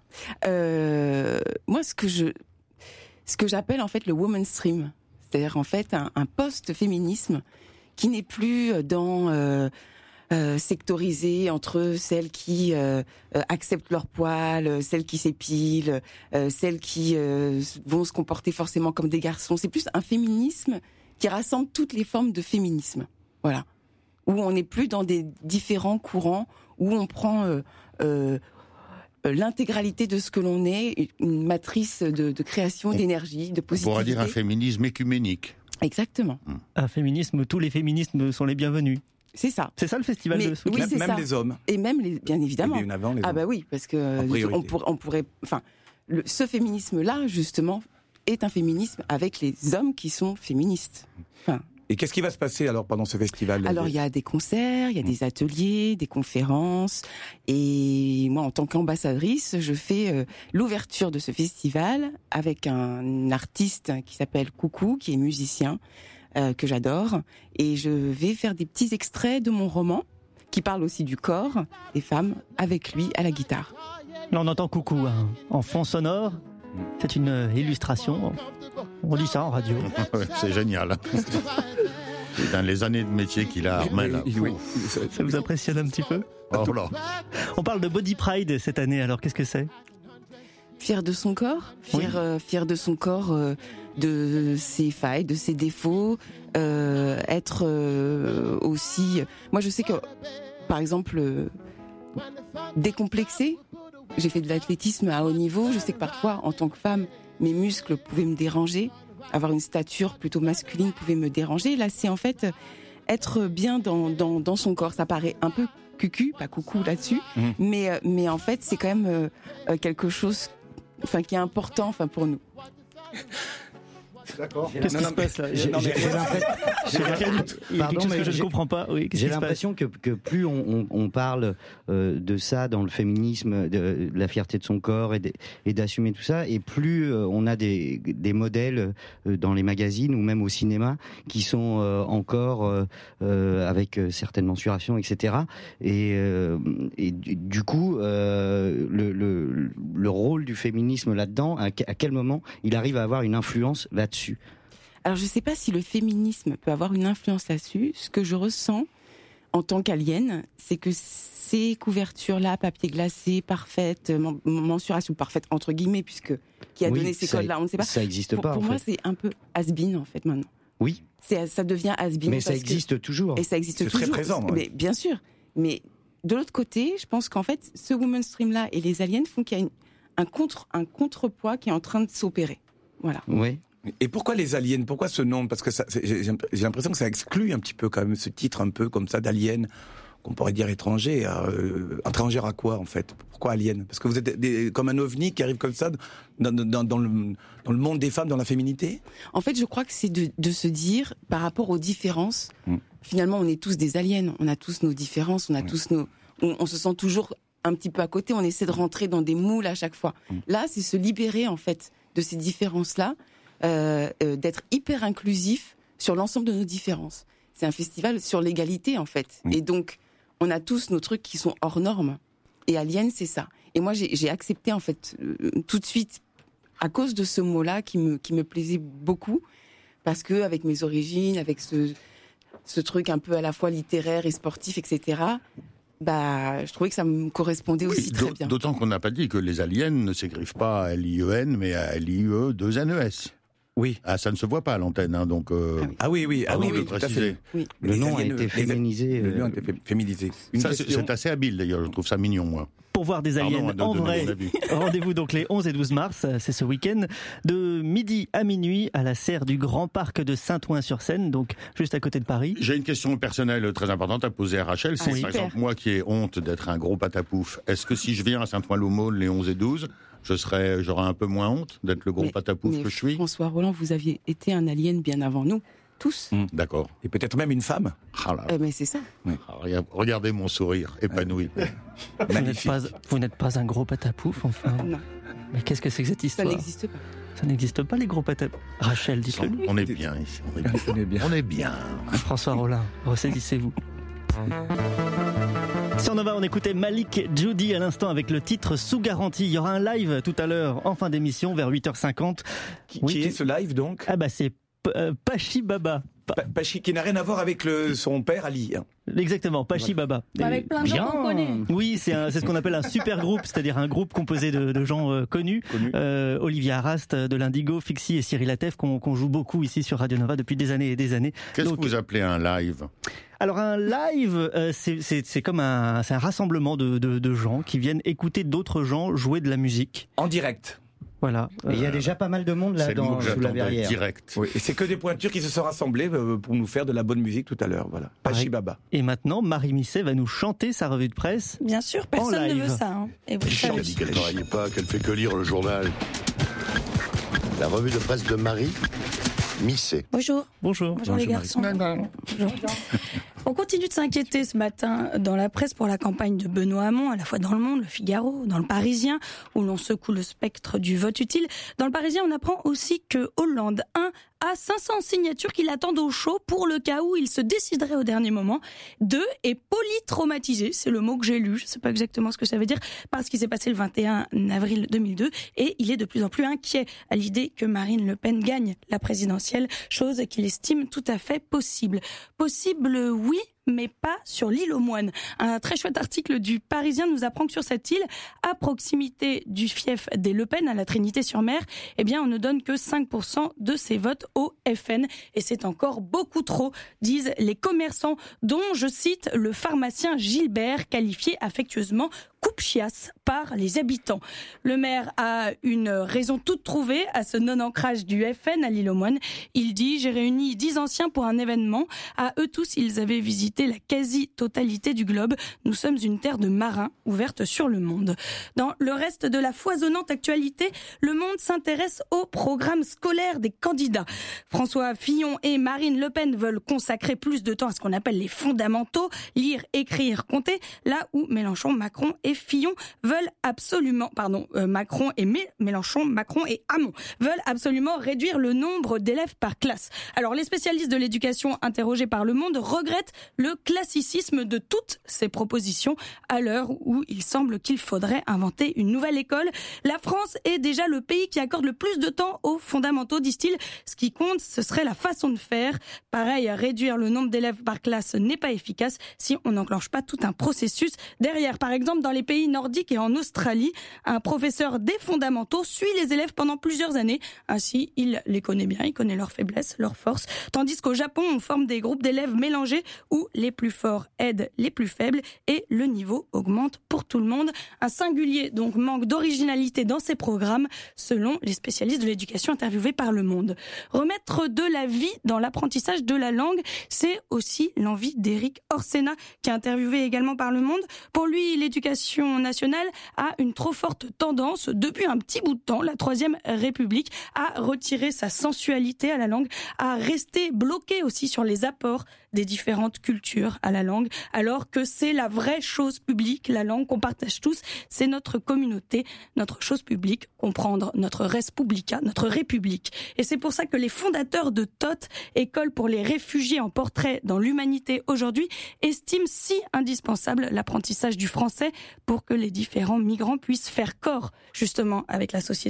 Moi, ce que j'appelle en fait le woman stream, c'est-à-dire en fait un post-féminisme qui n'est plus dans sectorisé entre celles qui acceptent leur poil, celles qui s'épilent, celles qui vont se comporter forcément comme des garçons. C'est plus un féminisme qui rassemble toutes les formes de féminisme. Voilà. Où on n'est plus dans des différents courants, où on prend l'intégralité de ce que l'on est, une matrice de création, d'énergie, de positivité. On pourrait dire un féminisme écuménique. Exactement. Un féminisme, tous les féminismes sont les bienvenus. C'est ça. C'est ça le festival de ce week-end. Oui, même les hommes. Et même bien évidemment. Les avant, les hommes. Bah oui, parce que on pourrait, enfin, ce féminisme-là justement est un féminisme avec les hommes qui sont féministes. Enfin. Et qu'est-ce qui va se passer alors pendant ce festival? Alors il y a des concerts, il y a des ateliers, des conférences, et moi en tant qu'ambassadrice, je fais l'ouverture de ce festival avec un artiste qui s'appelle Coucou, qui est musicien, que j'adore, et je vais faire des petits extraits de mon roman qui parle aussi du corps des femmes avec lui à la guitare. Là on entend Coucou en fond sonore. C'est une illustration. On dit ça en radio. C'est génial. Dans les années de métier qu'il a, Armel. Ça vous impressionne un petit peu? Oh là. On parle de Body Pride cette année, alors qu'est-ce que c'est? Fier de son corps, fier de son corps, de ses failles, de ses défauts, être aussi... Moi je sais que, par exemple, décomplexé. J'ai fait de l'athlétisme à haut niveau. Je sais que parfois, en tant que femme, mes muscles pouvaient me déranger. Avoir une stature plutôt masculine pouvait me déranger. Là, c'est en fait être bien dans son corps. Ça paraît un peu cucu, pas coucou là-dessus. Mais en fait, c'est quand même quelque chose qui est important pour nous. D'accord. Qu'est-ce qui se passe là? J'ai l'impression que je ne comprends pas. Oui, j'ai l'impression que plus on parle de ça dans le féminisme, de la fierté de son corps et d'assumer tout ça, et plus on a des modèles dans les magazines ou même au cinéma qui sont encore avec certaines mensurations, etc. Et du coup, le rôle du féminisme là-dedans, à quel moment il arrive à avoir une influence là-dessus? Alors je ne sais pas si le féminisme peut avoir une influence là-dessus. Ce que je ressens en tant qu'alien, c'est que ces couvertures-là, papier glacé, parfaite, mensuration parfaite, entre guillemets, puisque qui a donné ces codes-là, on ne sait pas. Ça n'existe pas. Pour moi, c'est un peu has-been en fait maintenant. Oui. Ça devient has-been. Mais ça existe toujours. Et ça existe toujours. C'est très présent. Mais bien sûr. Mais de l'autre côté, je pense qu'en fait, ce woman stream-là et les aliens font qu'il y a un contrepoids qui est en train de s'opérer. Voilà. Oui. Et pourquoi les aliens? Pourquoi ce nom? Parce que j'ai l'impression que ça exclut un petit peu quand même ce titre un peu comme ça d'alien, qu'on pourrait dire étranger. Étrangère à quoi en fait? Pourquoi alien? Parce que vous êtes comme un ovni qui arrive comme ça dans le monde des femmes, dans la féminité? En fait, je crois que c'est de se dire par rapport aux différences. Finalement, on est tous des aliens. On a tous nos différences. On a tous on se sent toujours un petit peu à côté. On essaie de rentrer dans des moules à chaque fois. Là, c'est se libérer en fait de ces différences-là. D'être hyper inclusif sur l'ensemble de nos différences. C'est un festival sur l'égalité en fait. Et donc on a tous nos trucs qui sont hors normes. Et Alien, c'est ça. Et moi j'ai accepté en fait tout de suite à cause de ce mot-là qui me plaisait beaucoup, parce que avec mes origines, avec ce truc un peu à la fois littéraire et sportif, etc. Je trouvais que ça me correspondait aussi très bien. D'autant qu'on n'a pas dit que les aliens ne s'écrivent pas à L-I-E-N mais à L-I-E-2-N-E-S. Oui. Ah, ça ne se voit pas à l'antenne, hein, donc. Ah oui, tout à fait. Oui. Le nom a été féminisé. Le nom a été féminisé. Ça, c'est assez habile d'ailleurs, je trouve ça mignon, moi. Pour voir des aliens en vrai, rendez-vous donc les 11 et 12 mars, c'est ce week-end, de midi à minuit à la serre du Grand Parc de Saint-Ouen-sur-Seine, donc juste à côté de Paris. J'ai une question personnelle très importante à poser à Rachel. C'est par exemple moi qui ai honte d'être un gros patapouf. Est-ce que si je viens à Saint-Ouen-l'Aumône les 11 et 12, j'aurais un peu moins honte d'être le gros patapouf que je suis? François Roland, vous aviez été un alien bien avant nous. Tous. D'accord. Et peut-être même une femme. Mais c'est ça. Oui. Regardez mon sourire épanoui. Vous n'êtes pas un gros patapouf, enfin. Non. Mais qu'est-ce que c'est que cette histoire? Ça n'existe pas. Ça n'existe pas, les gros patapoufs. Rachel, dites-le. On est bien ici. On est bien. François Rollin, ressaisissez-vous. Sur Nova, on écoutait Malik Judy à l'instant avec le titre Sous garantie. Il y aura un live tout à l'heure en fin d'émission vers 8h50. Qui est ce live donc? Ah bah c'est Pachi Baba. Pachi qui n'a rien à voir avec son père Ali. Hein. Exactement, Pachi Baba. Avec plein de gens qu'on connaît. Oui, c'est ce qu'on appelle un super groupe, c'est-à-dire un groupe composé de gens connus. Olivier Arrast de l'Indigo, Fixie et Cyril Atef qu'on joue beaucoup ici sur Radio Nova depuis des années et des années. Qu'est-ce que vous appelez un live? Alors un live, c'est comme un rassemblement de gens qui viennent écouter d'autres gens jouer de la musique. En direct. Voilà. Il y a déjà pas mal de monde là sous la verrière. Direct. Oui, et c'est que des pointures qui se sont rassemblées pour nous faire de la bonne musique tout à l'heure. Voilà. Pachi Baba. Et maintenant, Marie Misset va nous chanter sa revue de presse. Bien sûr, personne ne veut ça. Hein. Et vous Elle dit qu'elle ne travaille pas, qu'elle fait que lire le journal. La revue de presse de Marie Misset. Bonjour. Bonjour. Bonjour les garçons. Bonjour. On continue de s'inquiéter ce matin dans la presse pour la campagne de Benoît Hamon, à la fois dans Le Monde, Le Figaro, dans Le Parisien, où l'on secoue le spectre du vote utile. Dans Le Parisien, on apprend aussi que Hollande 1 a 500 signatures qui l'attendent au chaud pour le cas où il se déciderait au dernier moment. 2 est polytraumatisé, c'est le mot que j'ai lu, je ne sais pas exactement ce que ça veut dire, parce qu'il s'est passé le 21 avril 2002, et il est de plus en plus inquiet à l'idée que Marine Le Pen gagne la présidentielle, chose qu'il estime tout à fait possible. Possible, oui, mais pas sur l'île aux Moines. Un très chouette article du Parisien nous apprend que sur cette île, à proximité du fief des Le Pen, à la Trinité-sur-Mer, eh bien, on ne donne que 5% de ses votes au FN. Et c'est encore beaucoup trop, disent les commerçants, dont, je cite, le pharmacien Gilbert, qualifié affectueusement coupe-chiasse par les habitants. Le maire a une raison toute trouvée à ce non-ancrage du FN à l'île aux Moines. Il dit « J'ai réuni 10 anciens pour un événement. À eux tous, ils avaient visité la quasi-totalité du globe. Nous sommes une terre de marins ouverte sur le monde. » Dans le reste de la foisonnante actualité, Le Monde s'intéresse au programme scolaire des candidats. François Fillon et Marine Le Pen veulent consacrer plus de temps à ce qu'on appelle les fondamentaux, lire, écrire, compter, là où Mélenchon, Macron et Fillon veulent absolument, Mélenchon, Macron et Hamon veulent absolument réduire le nombre d'élèves par classe. Alors les spécialistes de l'éducation interrogés par Le Monde regrettent le classicisme de toutes ces propositions à l'heure où il semble qu'il faudrait inventer une nouvelle école. La France est déjà le pays qui accorde le plus de temps aux fondamentaux, disent-ils. Ce qui compte, ce serait la façon de faire. Pareil, réduire le nombre d'élèves par classe n'est pas efficace si on n'enclenche pas tout un processus derrière. Par exemple, dans les pays nordiques et en Australie, un professeur des fondamentaux suit les élèves pendant plusieurs années. Ainsi, il les connaît bien, il connaît leurs faiblesses, leurs forces. Tandis qu'au Japon, on forme des groupes d'élèves mélangés où les plus forts aident les plus faibles et le niveau augmente pour tout le monde. Un singulier, donc, manque d'originalité dans ces programmes, selon les spécialistes de l'éducation interviewés par Le Monde. Remettre de la vie dans l'apprentissage de la langue, c'est aussi l'envie d'Éric Orsena, qui est interviewé également par Le Monde. Pour lui, l'éducation nationale a une trop forte tendance, depuis un petit bout de temps, la Troisième République, à retirer sa sensualité à la langue, à rester bloqué aussi sur les apports des différentes cultures à la langue, alors que c'est la vraie chose publique, la langue qu'on partage tous, c'est notre communauté, notre chose publique, comprendre notre res publica, notre république. Et c'est pour ça que les fondateurs de TOT, École pour les réfugiés en portrait dans l'humanité aujourd'hui, estiment si indispensable l'apprentissage du français pour que les différents migrants puissent faire corps justement avec la société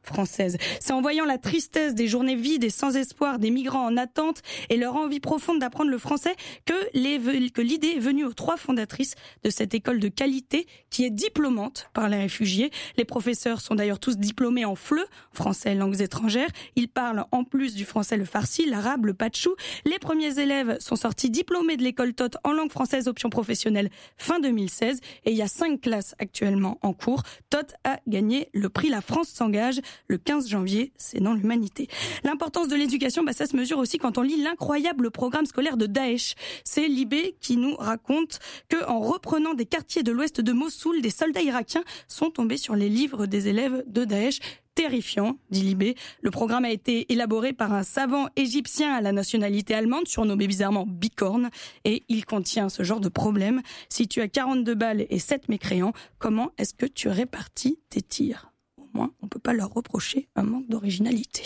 française. C'est en voyant la tristesse des journées vides et sans espoir des migrants en attente et leur envie profonde d'apprendre le français que l'idée est venue aux 3 fondatrices de cette école de qualité qui est diplômante par les réfugiés. Les professeurs sont d'ailleurs tous diplômés en FLE, français et langues étrangères. Ils parlent en plus du français le farsi, l'arabe, le patchou. Les premiers élèves sont sortis diplômés de l'école TOT en langue française option professionnelle fin 2016 et il y a 5 classes actuellement en cours. TOT a gagné le prix La France s'engage le 15 janvier, c'est dans l'humanité. L'importance de l'éducation, ça se mesure aussi quand on lit l'incroyable programme scolaire de Daesh. C'est Libé qui nous raconte que en reprenant des quartiers de l'ouest de Mossoul, des soldats irakiens sont tombés sur les livres des élèves de Daesh. Terrifiant, dit Libé. Le programme a été élaboré par un savant égyptien à la nationalité allemande, surnommé bizarrement Bicorne, et il contient ce genre de problème. Si tu as 42 balles et 7 mécréants, comment est-ce que tu répartis tes tirs ? Au moins, on ne peut pas leur reprocher un manque d'originalité.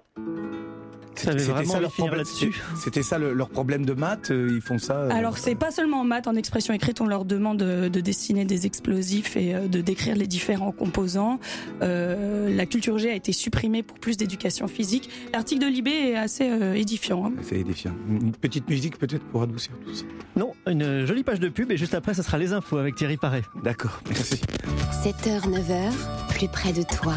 C'était ça leur problème de maths, ils font ça. Alors c'est pas seulement en maths, en expression écrite, on leur demande de dessiner des explosifs et de décrire les différents composants. La culture G a été supprimée pour plus d'éducation physique. L'article de Libé est assez édifiant. C'est édifiant. Une petite musique peut-être pour adoucir tout ça. Non, une jolie page de pub et juste après ça sera les infos avec Thierry Paré. D'accord, merci. 7h, 9h, plus près de toi.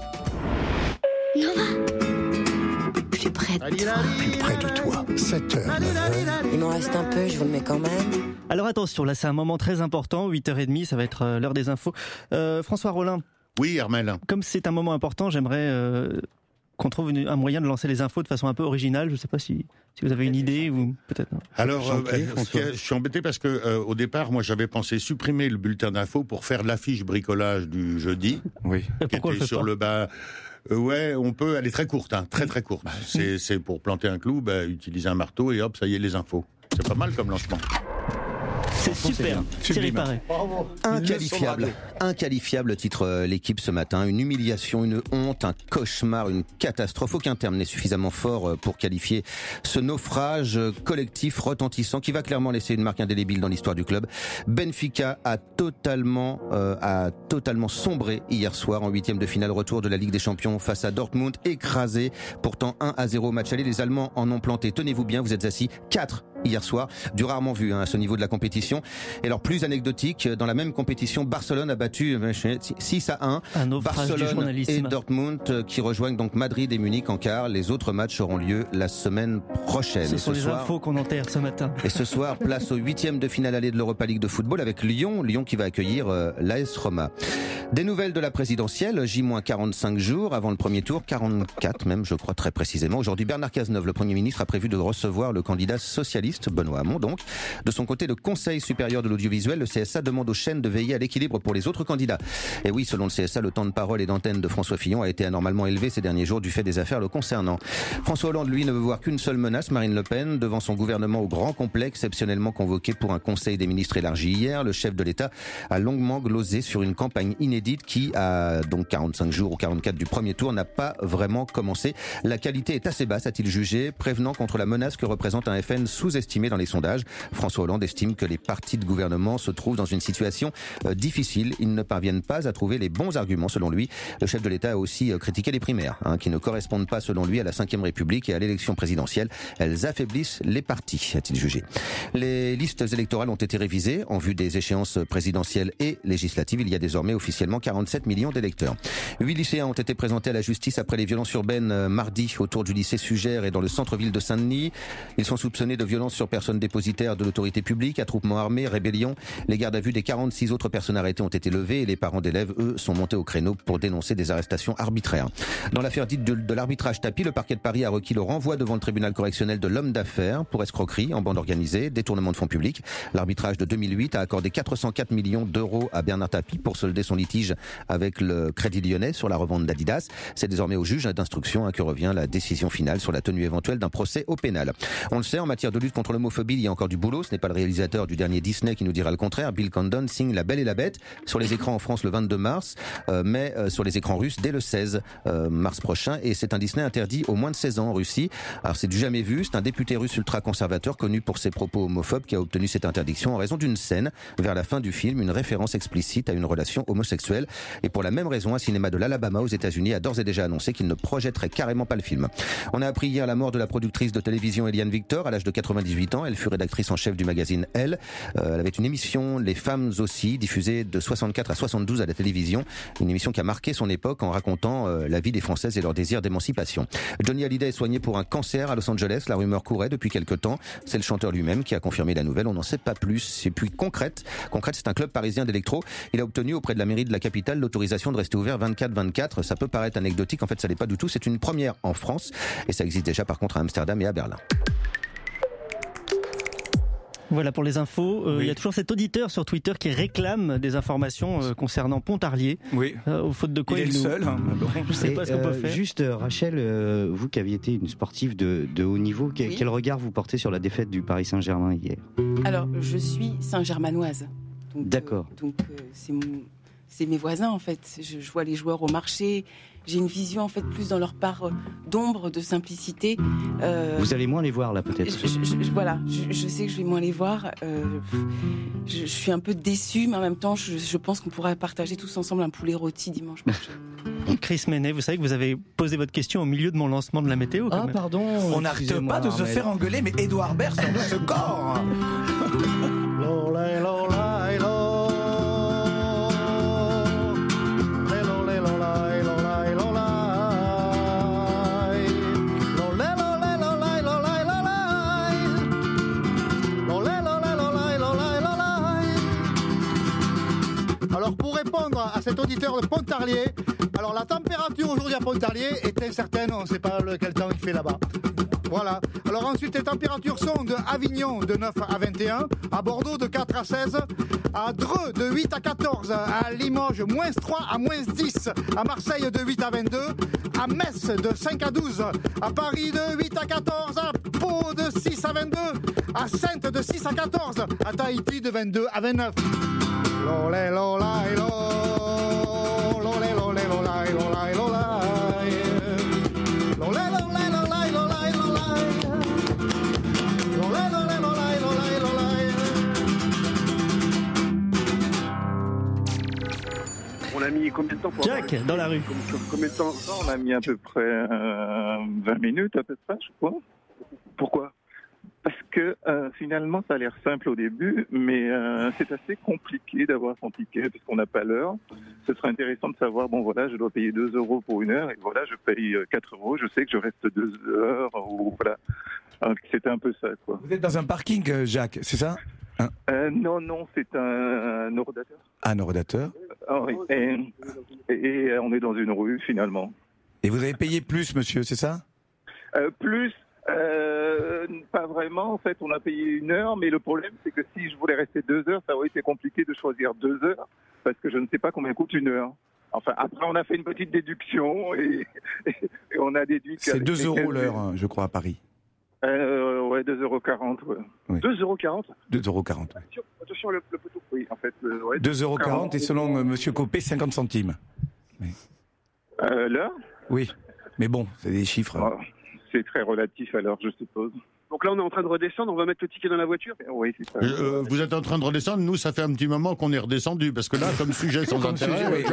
Nova. Plus près de toi. Plus près de toi. 7h, 9h. Il m'en reste un peu, je vous le mets quand même. Alors attention, là c'est un moment très important, 8h30, ça va être l'heure des infos. François Rollin. Oui, Armel. Comme c'est un moment important, j'aimerais qu'on trouve un moyen de lancer les infos de façon un peu originale. Je ne sais pas si vous avez une idée ou peut-être. Alors, je suis embêté parce que au départ, moi, j'avais pensé supprimer le bulletin d'infos pour faire l'affiche bricolage du jeudi. Oui. Qui était sur le bas. Ouais, on peut. Elle est très courte, très très courte. C'est pour planter un clou, utiliser un marteau et hop, ça y est, les infos. C'est pas mal comme lancement. C'est super. Thierry Paré. Inqualifiable titre l'équipe ce matin. Une humiliation, une honte, un cauchemar, une catastrophe. Aucun terme n'est suffisamment fort pour qualifier ce naufrage collectif retentissant qui va clairement laisser une marque indélébile dans l'histoire du club. Benfica a totalement sombré hier soir en 8e de finale retour de la Ligue des Champions face à Dortmund, écrasé. Pourtant 1-0 au match aller. Les Allemands en ont planté. Tenez-vous bien, vous êtes assis 4 hier soir, du rarement vu à ce niveau de la compétition. Et alors plus anecdotique, dans la même compétition, Barcelone a battu 6-1 Barcelone et Dortmund qui rejoignent donc Madrid et Munich en quart. Les autres matchs auront lieu la semaine prochaine. Ce sont les infos qu'on enterre ce matin. Et ce soir, place au 8e de finale aller de l'Europa League de football avec Lyon qui va accueillir l'AS Roma. Des nouvelles de la présidentielle, J-45 jours avant le premier tour, 44 même je crois très précisément. Aujourd'hui, Bernard Cazeneuve, le Premier ministre, a prévu de recevoir le candidat socialiste Benoît Hamon donc. De son côté, le Conseil supérieur de l'audiovisuel, le CSA, demande aux chaînes de veiller à l'équilibre pour les autres candidats. Et oui, selon le CSA, le temps de parole et d'antenne de François Fillon a été anormalement élevé ces derniers jours du fait des affaires le concernant. François Hollande, lui, ne veut voir qu'une seule menace, Marine Le Pen, devant son gouvernement au grand complet, exceptionnellement convoqué pour un Conseil des ministres élargi hier. Le chef de l'État a longuement glosé sur une campagne inédite qui, à donc 45 jours ou 44 du premier tour, n'a pas vraiment commencé. La qualité est assez basse, a-t-il jugé, prévenant contre la menace que représente un FN sous-estimé dans les sondages. François Hollande estime que les partis de gouvernement se trouvent dans une situation difficile. Ils ne parviennent pas à trouver les bons arguments, selon lui. Le chef de l'État a aussi critiqué les primaires, qui ne correspondent pas, selon lui, à la Ve République et à l'élection présidentielle. Elles affaiblissent les partis, a-t-il jugé. Les listes électorales ont été révisées en vue des échéances présidentielles et législatives. Il y a désormais officiellement 47 millions d'électeurs. 8 lycéens ont été présentés à la justice après les violences urbaines mardi autour du lycée Sugère et dans le centre-ville de Saint-Denis. Ils sont soupçonnés de violences sur personnes dépositaires de l'autorité publique, attroupement armé, rébellion. Les gardes à vue des 46 autres personnes arrêtées ont été levées et les parents d'élèves, eux, sont montés au créneau pour dénoncer des arrestations arbitraires. Dans l'affaire dite de l'arbitrage tapis, le parquet de Paris a requis le renvoi devant le tribunal correctionnel de l'homme d'affaires pour escroquerie en bande organisée, détournement de fonds publics. L'arbitrage de 2008 a accordé 404 millions d'euros à Bernard Tapie pour solder son litige avec le Crédit Lyonnais sur la revente d'Adidas. C'est désormais au juge d'instruction que revient la décision finale sur la tenue éventuelle d'un procès au pénal. On le sait, en matière de lutte contre l'homophobie, il y a encore du boulot. Ce n'est pas le réalisateur du dernier Disney qui nous dira le contraire. Bill Condon signe La Belle et la Bête sur les écrans en France le 22 mars, mais sur les écrans russes dès le 16 mars prochain. Et c'est un Disney interdit aux moins de 16 ans en Russie. Alors c'est du jamais vu. C'est un député russe ultra-conservateur connu pour ses propos homophobes qui a obtenu cette interdiction en raison d'une scène vers la fin du film, une référence explicite à une relation homosexuelle. sexuels. Et pour la même raison, un cinéma de l'Alabama aux États-Unis a d'ores et déjà annoncé qu'il ne projetterait carrément pas le film. On a appris hier la mort de la productrice de télévision Eliane Victor à l'âge de 98 ans. Elle fut rédactrice en chef du magazine Elle. Elle avait une émission Les Femmes aussi, diffusée de 64 à 72 à la télévision. Une émission qui a marqué son époque en racontant la vie des Françaises et leur désir d'émancipation. Johnny Hallyday est soigné pour un cancer à Los Angeles. La rumeur courait depuis quelque temps. C'est le chanteur lui-même qui a confirmé la nouvelle. On n'en sait pas plus. Et puis Concrète, c'est un club parisien d'électro. Il a obtenu auprès de la mairie de la capitale l'autorisation de rester ouvert 24/24. Ça peut paraître anecdotique. En fait, ça l'est pas du tout. C'est une première en France. Et ça existe déjà par contre à Amsterdam et à Berlin. Voilà pour les infos. Il y a toujours cet auditeur sur Twitter qui réclame des informations concernant Pontarlier. Oui. Au faute de quoi il est le seul. Je ne sais pas ce qu'on peut faire. Juste, Rachel, vous qui aviez été une sportive de haut niveau, quel regard vous portez sur la défaite du Paris Saint-Germain hier? Alors, je suis Saint-Germanoise. D'accord. C'est mes voisins, en fait. Je vois les joueurs au marché. J'ai une vision, en fait, plus dans leur part d'ombre, de simplicité. Vous allez moins les voir, là, peut-être. Voilà, je sais que je vais moins les voir. Je suis un peu déçue, mais en même temps, je pense qu'on pourrait partager tous ensemble un poulet rôti dimanche prochain. Chris Menet, vous savez que vous avez posé votre question au milieu de mon lancement de la météo. Ah, pardon. On n'arrête pas de se faire engueuler, mais Édouard Baird sort de ce corps. Alors pour répondre à cet auditeur de Pontarlier, alors la température aujourd'hui à Pontarlier est incertaine, on ne sait pas quel temps il fait là-bas. Voilà. Alors ensuite les températures sont de Avignon de 9 à 21, à Bordeaux de 4 à 16, à Dreux de 8 à 14, à Limoges moins 3 à moins 10, à Marseille de 8 à 22, à Metz de 5 à 12, à Paris de 8 à 14, à Pau de 6 à 22, à Saintes de 6 à 14, à Tahiti de 22 à 29. Lolé, lola, lo, lolé, lolé, lola, lola, lola, lolé, lolé, lola, lola, lola, lolé, lolé, lola, lola, lola. On a mis combien de temps pour Jack, dans la rue. Combien de temps? On a mis à peu près 20 minutes à peu près, je crois. Pourquoi? Parce que finalement, ça a l'air simple au début, mais c'est assez compliqué d'avoir son ticket parce qu'on n'a pas l'heure. Ce serait intéressant de savoir, bon voilà, je dois payer 2 € pour 1 heure et voilà, je paye 4 €. Je sais que je reste 2 heures ou voilà. Donc, c'était un peu ça, quoi. Vous êtes dans un parking, Jacques, c'est ça? Non, c'est un horodateur. Un horodateur? Oui. Et on est dans une rue, finalement. Et vous avez payé plus, monsieur, c'est ça? Plus. Pas vraiment, en fait, on a payé 1 heure, mais le problème, c'est que si je voulais rester 2 heures, ça aurait été compliqué de choisir 2 heures, parce que je ne sais pas combien coûte 1 heure. Enfin, après, on a fait une petite déduction, et on a déduit que... C'est 2 € l'heure, je crois, à Paris. Ouais, 2,40 €, ouais. Oui. 2,40 €? 2,40 €. Attention, le poteau. Oui, en fait. Ouais, 2,40 € et selon monsieur Copé, 50 centimes. Mais... l'heure? Oui, mais bon, c'est des chiffres. Oh. C'est très relatif alors, je suppose. Donc là, on est en train de redescendre, on va mettre le ticket dans la voiture? Oui, c'est ça. Vous êtes en train de redescendre, nous, ça fait un petit moment qu'on est redescendu, parce que là, comme sujet sans intérêt...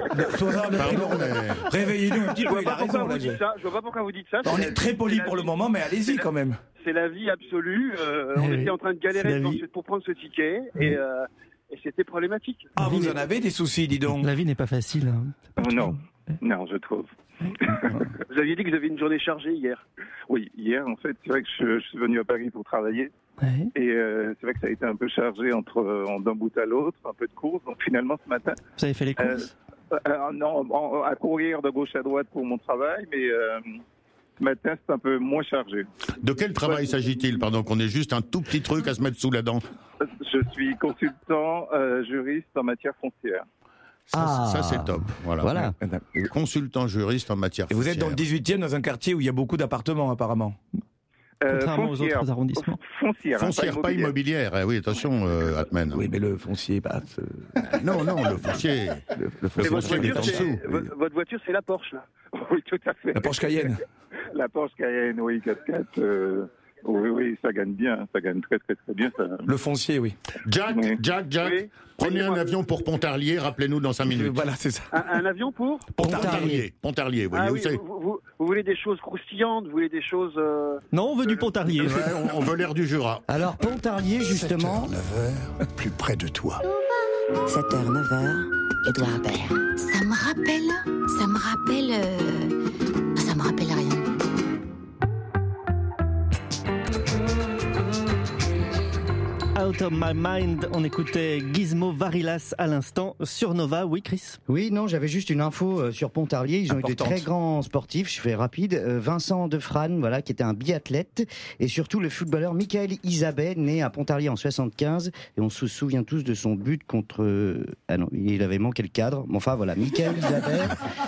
Réveillez-nous un petit peu, il a raison. Je vois pas pourquoi vous dites ça. On est très poli pour le moment, mais allez-y quand même. C'est la vie absolue. On était en train de galérer pour prendre ce ticket, et c'était problématique. Ah, vous en avez des soucis, dis donc. La vie n'est pas facile. Non, je trouve. Vous aviez dit que vous avez une journée chargée hier. Oui, hier, en fait, c'est vrai que je suis venu à Paris pour travailler. Ouais. Et c'est vrai que ça a été un peu chargé d'un bout à l'autre, un peu de course. Donc finalement, ce matin... Vous avez fait les courses? Non, à courir de gauche à droite pour mon travail, mais ce matin, c'est un peu moins chargé. De quel travail s'agit-il? Pardon, qu'on ait juste un tout petit truc à se mettre sous la dent. Je suis consultant juriste en matière foncière. Ça c'est top. Voilà. Consultant juriste en matière foncière. Et vous êtes dans le 18e, dans un quartier où il y a beaucoup d'appartements, apparemment. Contrairement aux autres arrondissements. Foncière, pas immobilière. Oui, attention, Atmen. Oui, mais le foncier passe. Non, le foncier. Le foncier est en dessous. Votre voiture, c'est la Porsche, là. Oui, tout à fait. La Porsche Cayenne. La Porsche Cayenne, oui, 4x4. Oui, ça gagne bien, ça gagne très bien. Ça... Le foncier, oui. Jack, Oui. prenez un avion pour Pontarlier, rappelez-nous dans 5 minutes. Voilà, c'est ça. Un avion pour Pontarlier, voyez où c'est. Vous voulez des choses croustillantes, vous voulez des choses... Non, on veut du Pontarlier. Ouais, on veut l'air du Jura. Alors, Pontarlier, justement... 7h, 9h, plus près de toi. 7h, 9h, Édouard Baird. Ça me rappelle rien. Out of My Mind, on écoutait Gizmo Varilas à l'instant sur Nova. Oui, Chris? Oui, non, j'avais juste une info sur Pontarlier. Ils ont été très grands sportifs, je fais rapide. Vincent Defrane, voilà, qui était un biathlète. Et surtout le footballeur Michael Isabet, né à Pontarlier en 75. Et on se souvient tous de son but contre... Ah non, il avait manqué le cadre. Mais enfin, voilà, Michael Isabet.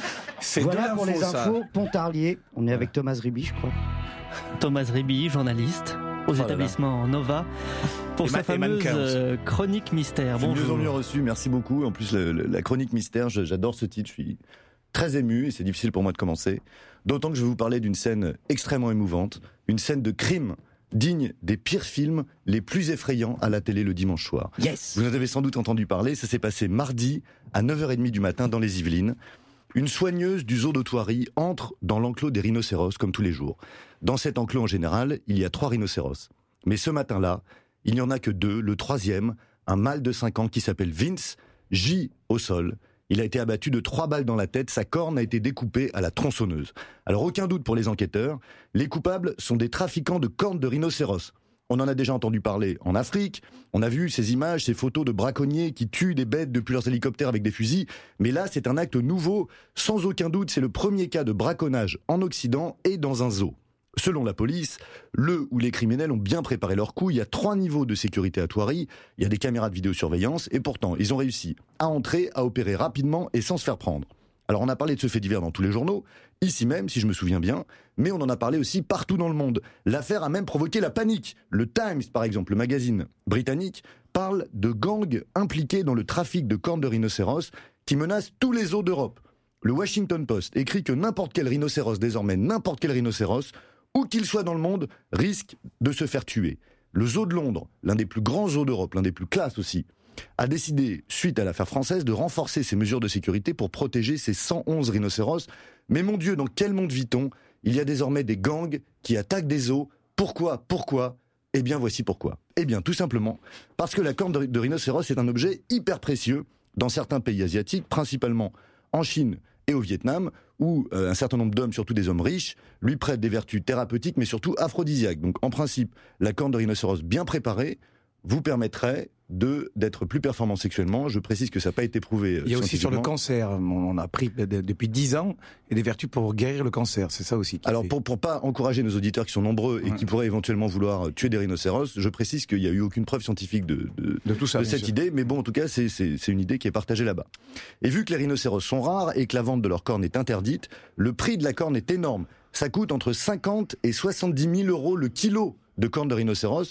Voilà pour les infos. Pontarlier. On est avec Thomas Riby, je crois. Thomas Riby, journaliste aux établissements Nova, pour sa fameuse chronique mystère. Bonjour. Mieux en mieux reçu, merci beaucoup. En plus, la chronique mystère, j'adore ce titre, je suis très ému et c'est difficile pour moi de commencer. D'autant que je vais vous parler d'une scène extrêmement émouvante, une scène de crime digne des pires films les plus effrayants à la télé le dimanche soir. Yes. Vous en avez sans doute entendu parler, ça s'est passé mardi à 9h30 du matin dans les Yvelines. Une soigneuse du zoo de Thoiry entre dans l'enclos des rhinocéros comme tous les jours. Dans cet enclos en général, il y a 3 rhinocéros. Mais ce matin-là, il n'y en a que 2. Le 3e, un mâle de 5 ans qui s'appelle Vince, gît au sol. Il a été abattu de 3 balles dans la tête, sa corne a été découpée à la tronçonneuse. Alors aucun doute pour les enquêteurs, les coupables sont des trafiquants de cornes de rhinocéros. On en a déjà entendu parler en Afrique, on a vu ces images, ces photos de braconniers qui tuent des bêtes depuis leurs hélicoptères avec des fusils, mais là c'est un acte nouveau, sans aucun doute c'est le premier cas de braconnage en Occident et dans un zoo. Selon la police, le ou les criminels ont bien préparé leur coup, il y a 3 niveaux de sécurité à Thoiry, il y a des caméras de vidéosurveillance et pourtant ils ont réussi à entrer, à opérer rapidement et sans se faire prendre. Alors on a parlé de ce fait divers dans tous les journaux, ici même si je me souviens bien, mais on en a parlé aussi partout dans le monde. L'affaire a même provoqué la panique. Le Times par exemple, le magazine britannique, parle de gangs impliqués dans le trafic de cornes de rhinocéros qui menacent tous les zoos d'Europe. Le Washington Post écrit que n'importe quel rhinocéros désormais, n'importe quel rhinocéros, où qu'il soit dans le monde, risque de se faire tuer. Le zoo de Londres, l'un des plus grands zoos d'Europe, l'un des plus classes aussi, a décidé, suite à l'affaire française, de renforcer ses mesures de sécurité pour protéger ses 111 rhinocéros. Mais mon Dieu, dans quel monde vit-on? Il y a désormais des gangs qui attaquent des zoos. Pourquoi? Eh bien, voici pourquoi. Eh bien, tout simplement, parce que la corne de rhinocéros est un objet hyper précieux dans certains pays asiatiques, principalement en Chine et au Vietnam, où un certain nombre d'hommes, surtout des hommes riches, lui prêtent des vertus thérapeutiques, mais surtout aphrodisiaques. Donc, en principe, la corne de rhinocéros bien préparée vous permettrait d'être plus performant sexuellement. Je précise que ça n'a pas été prouvé. Il y a aussi sur le cancer, on a pris depuis 10 ans et des vertus pour guérir le cancer, c'est ça aussi. Alors pour pas encourager nos auditeurs qui sont nombreux et qui pourraient éventuellement vouloir tuer des rhinocéros, je précise qu'il n'y a eu aucune preuve scientifique de tout ça, de cette idée, mais bon en tout cas c'est une idée qui est partagée là-bas. Et vu que les rhinocéros sont rares et que la vente de leur corne est interdite, le prix de la corne est énorme. Ça coûte entre 50 et 70 000 euros le kilo de corne de rhinocéros.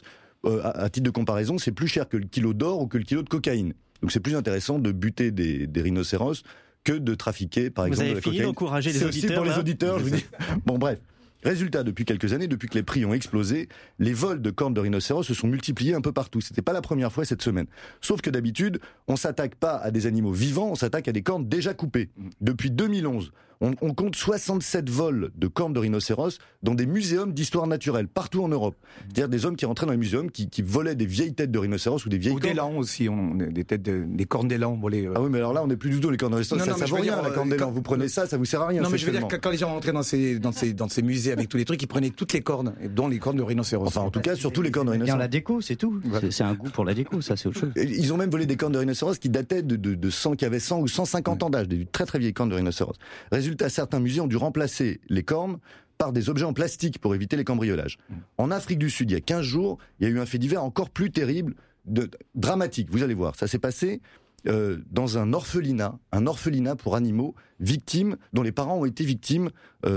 À titre de comparaison, c'est plus cher que le kilo d'or ou que le kilo de cocaïne. Donc c'est plus intéressant de buter des rhinocéros que de trafiquer, par exemple, de la cocaïne. Vous avez fini d'encourager les auditeurs. C'est aussi pour les auditeurs, je vous dis. Bon, bref. Résultat, depuis quelques années, depuis que les prix ont explosé, les vols de cornes de rhinocéros se sont multipliés un peu partout. C'était pas la première fois cette semaine. Sauf que d'habitude, on s'attaque pas à des animaux vivants, on s'attaque à des cornes déjà coupées. Depuis 2011, on compte 67 vols de cornes de rhinocéros dans des muséums d'histoire naturelle, partout en Europe. C'est-à-dire des hommes qui rentraient dans les muséums, qui volaient des vieilles têtes de rhinocéros ou des vieilles cornes. Ou d'élan aussi, des cornes d'élan volées. Ah oui, mais alors là, on n'est plus du tout les cornes de rhinocéros. Ça vaut rien, la corne d'élan. Vous prenez ça, ça vous sert à rien. Non, mais je veux dire que quand les gens rentraient dans ces musées avec tous les trucs, ils prenaient toutes les cornes, dont les cornes de rhinocéros. Enfin, en tout cas, surtout les cornes de rhinocéros. Bien la déco, c'est tout. C'est un goût pour la déco, ça, c'est autre chose. Ils ont même volé des cornes de rhinocéros qui dataient qui avaient 100 ou 150 ans d'âge, des très très vieilles cornes de rhinocéros. Résultat, certains musées ont dû remplacer les cornes par des objets en plastique pour éviter les cambriolages. En Afrique du Sud, il y a 15 jours, il y a eu un fait divers encore plus terrible, dramatique, vous allez voir. Ça s'est passé dans un orphelinat pour animaux victimes, dont les parents ont été victimes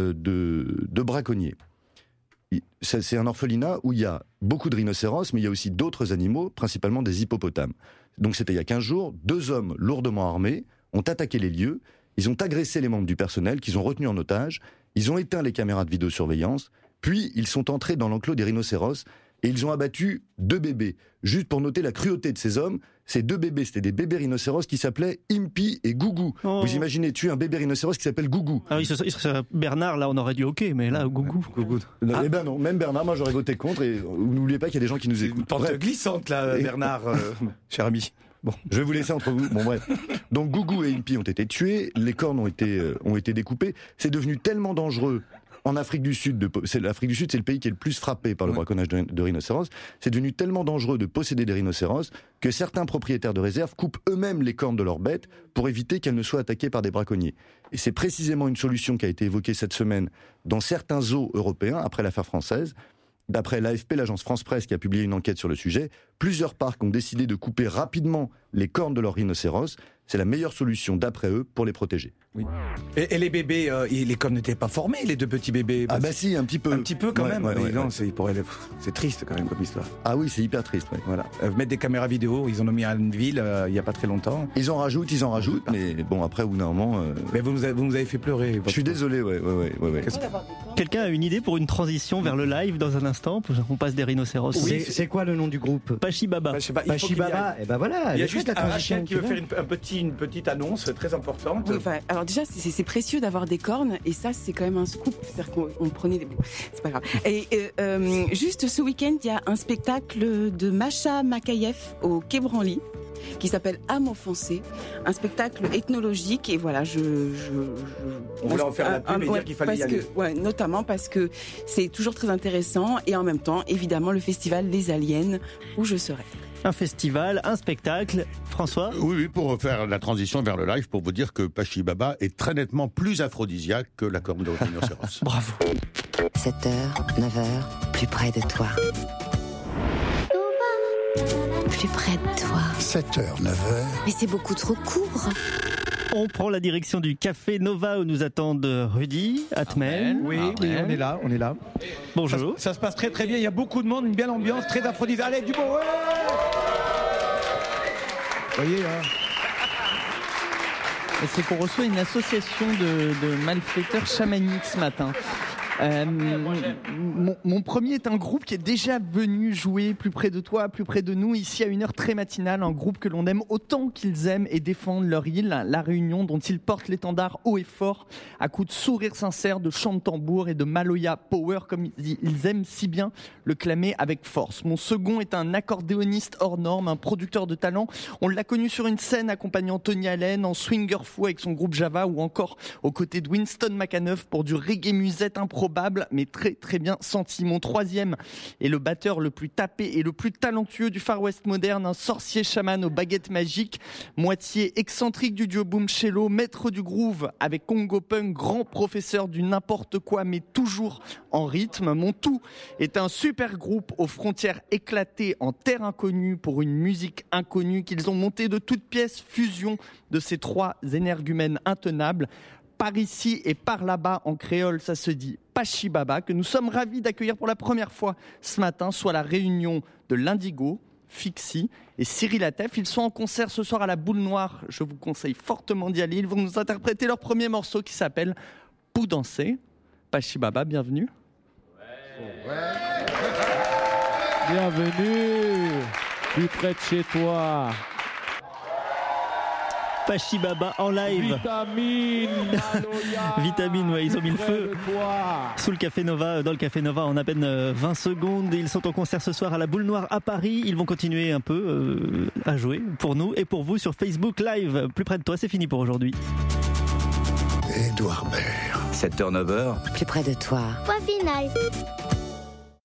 de braconniers. C'est un orphelinat où il y a beaucoup de rhinocéros, mais il y a aussi d'autres animaux, principalement des hippopotames. Donc c'était il y a 15 jours, 2 hommes lourdement armés ont attaqué les lieux, ils ont agressé les membres du personnel qu'ils ont retenus en otage, ils ont éteint les caméras de vidéosurveillance, Puis ils sont entrés dans l'enclos des rhinocéros et ils ont abattu 2 bébés. Juste pour noter la cruauté de ces hommes, ces 2 bébés, c'était des bébés rhinocéros qui s'appelaient Impi et Gougou. Oh. Vous imaginez tuer un bébé rhinocéros qui s'appelle Gougou. Ah oui, Bernard, là on aurait dit ok, mais là Gougou. Eh ben non, même Bernard, moi j'aurais voté contre, et n'oubliez pas qu'il y a des gens qui nous écoutent. Une porte glissante là, Bernard, cher ami. Bon, je vais vous laisser entre vous. Bon bref. Donc Gougou et Impi ont été tués, les cornes ont été découpées. C'est devenu tellement dangereux. En Afrique du Sud, l'Afrique du Sud, c'est le pays qui est le plus frappé par le braconnage de rhinocéros. C'est devenu tellement dangereux de posséder des rhinocéros que certains propriétaires de réserve coupent eux-mêmes les cornes de leurs bêtes pour éviter qu'elles ne soient attaquées par des braconniers. Et c'est précisément une solution qui a été évoquée cette semaine dans certains zoos européens après l'affaire française. D'après l'AFP, l'agence France-Presse qui a publié une enquête sur le sujet, plusieurs parcs ont décidé de couper rapidement les cornes de leurs rhinocéros. C'est la meilleure solution, d'après eux, pour les protéger. Oui. Et les bébés, les cornes n'étaient pas formées, les 2 petits bébés? Ah bah si, un petit peu. Un petit peu quand même. Non, c'est triste quand même comme histoire. Ah oui, c'est hyper triste. Ouais. Voilà. Mettre des caméras vidéo, ils en ont mis à une ville il n'y a pas très longtemps. Ils en rajoutent, mais bon, après, au bout d'un moment... Mais vous nous avez fait pleurer. Je suis désolé, ouais. Quelqu'un a une idée pour une transition vers le live dans un instant? On passe des rhinocéros. Oui, c'est quoi le nom du groupe? Pachi Baba. Pachi Baba, et ben voilà. Il y a juste Rachel qui veut faire une petite annonce très importante. Oui, alors déjà, c'est précieux d'avoir des cornes, et ça, c'est quand même un scoop. C'est-à-dire qu'on prenait des... C'est pas grave. Et juste ce week-end, il y a un spectacle de Macha Makayev au Quai Branly qui s'appelle Âme offensée, un spectacle ethnologique, et voilà, on voulait en faire la pub et dire qu'il fallait y aller. Notamment parce que c'est toujours très intéressant, et en même temps, évidemment, le festival des aliens où je serai. Un festival, un spectacle. François? Oui, pour faire la transition vers le live, pour vous dire que Pachi Baba est très nettement plus aphrodisiaque que la corne de rhinocéros. Bravo. 7h, 9h, plus près de toi. Plus près de toi. 7h, 9h. Mais c'est beaucoup trop court. On prend la direction du Café Nova où nous attendent Rudy, Atmen. Oui, on est là. Bonjour. Ça se passe très très bien, il y a beaucoup de monde, une belle ambiance, très aphrodisiaque. Allez, du beau, ouais. Vous voyez, C'est qu'on reçoit une association de malfaiteurs chamaniques ce matin. Mon premier est un groupe qui est déjà venu jouer plus près de toi, plus près de nous, ici à une heure très matinale, un groupe que l'on aime autant qu'ils aiment et défendent leur île, La Réunion, dont ils portent l'étendard haut et fort, à coups de sourires sincères, de chants de tambour et de Maloya Power, comme ils aiment si bien le clamer avec force. Mon second est un accordéoniste hors norme, un producteur de talent. On l'a connu sur une scène accompagnant Tony Allen, en swinger fou avec son groupe Java, ou encore aux côtés de Winston McAnuff pour du reggae musette improbable, mais très très bien senti. Mon troisième est le batteur le plus tapé et le plus talentueux du Far West moderne, un sorcier chaman aux baguettes magiques, moitié excentrique du duo Boom Cello, maître du groove avec Congo Punk, grand professeur du n'importe quoi mais toujours en rythme. Mon tout est un super groupe aux frontières éclatées en terre inconnue pour une musique inconnue qu'ils ont monté de toutes pièces, fusion de ces 3 énergumènes intenables. Par ici et par là-bas, en créole, ça se dit Pachi Baba, que nous sommes ravis d'accueillir pour la première fois ce matin, soit la réunion de l'Indigo, Fixie et Cyril Atef. Ils sont en concert ce soir à la Boule Noire. Je vous conseille fortement d'y aller. Ils vont nous interpréter leur premier morceau qui s'appelle Pour danser. Pachi Baba, bienvenue. Bienvenue, plus près de chez toi. Pachi Baba en live. Vitamine, ouais, ils ont mis le feu sous le Café Nova, dans le Café Nova en à peine 20 secondes. Ils sont en concert ce soir à la Boule Noire à Paris. Ils vont continuer un peu à jouer pour nous et pour vous sur Facebook Live. Plus près de toi, c'est fini pour aujourd'hui. Édouard Baird. 7h, 9h. Plus près de toi. Point final.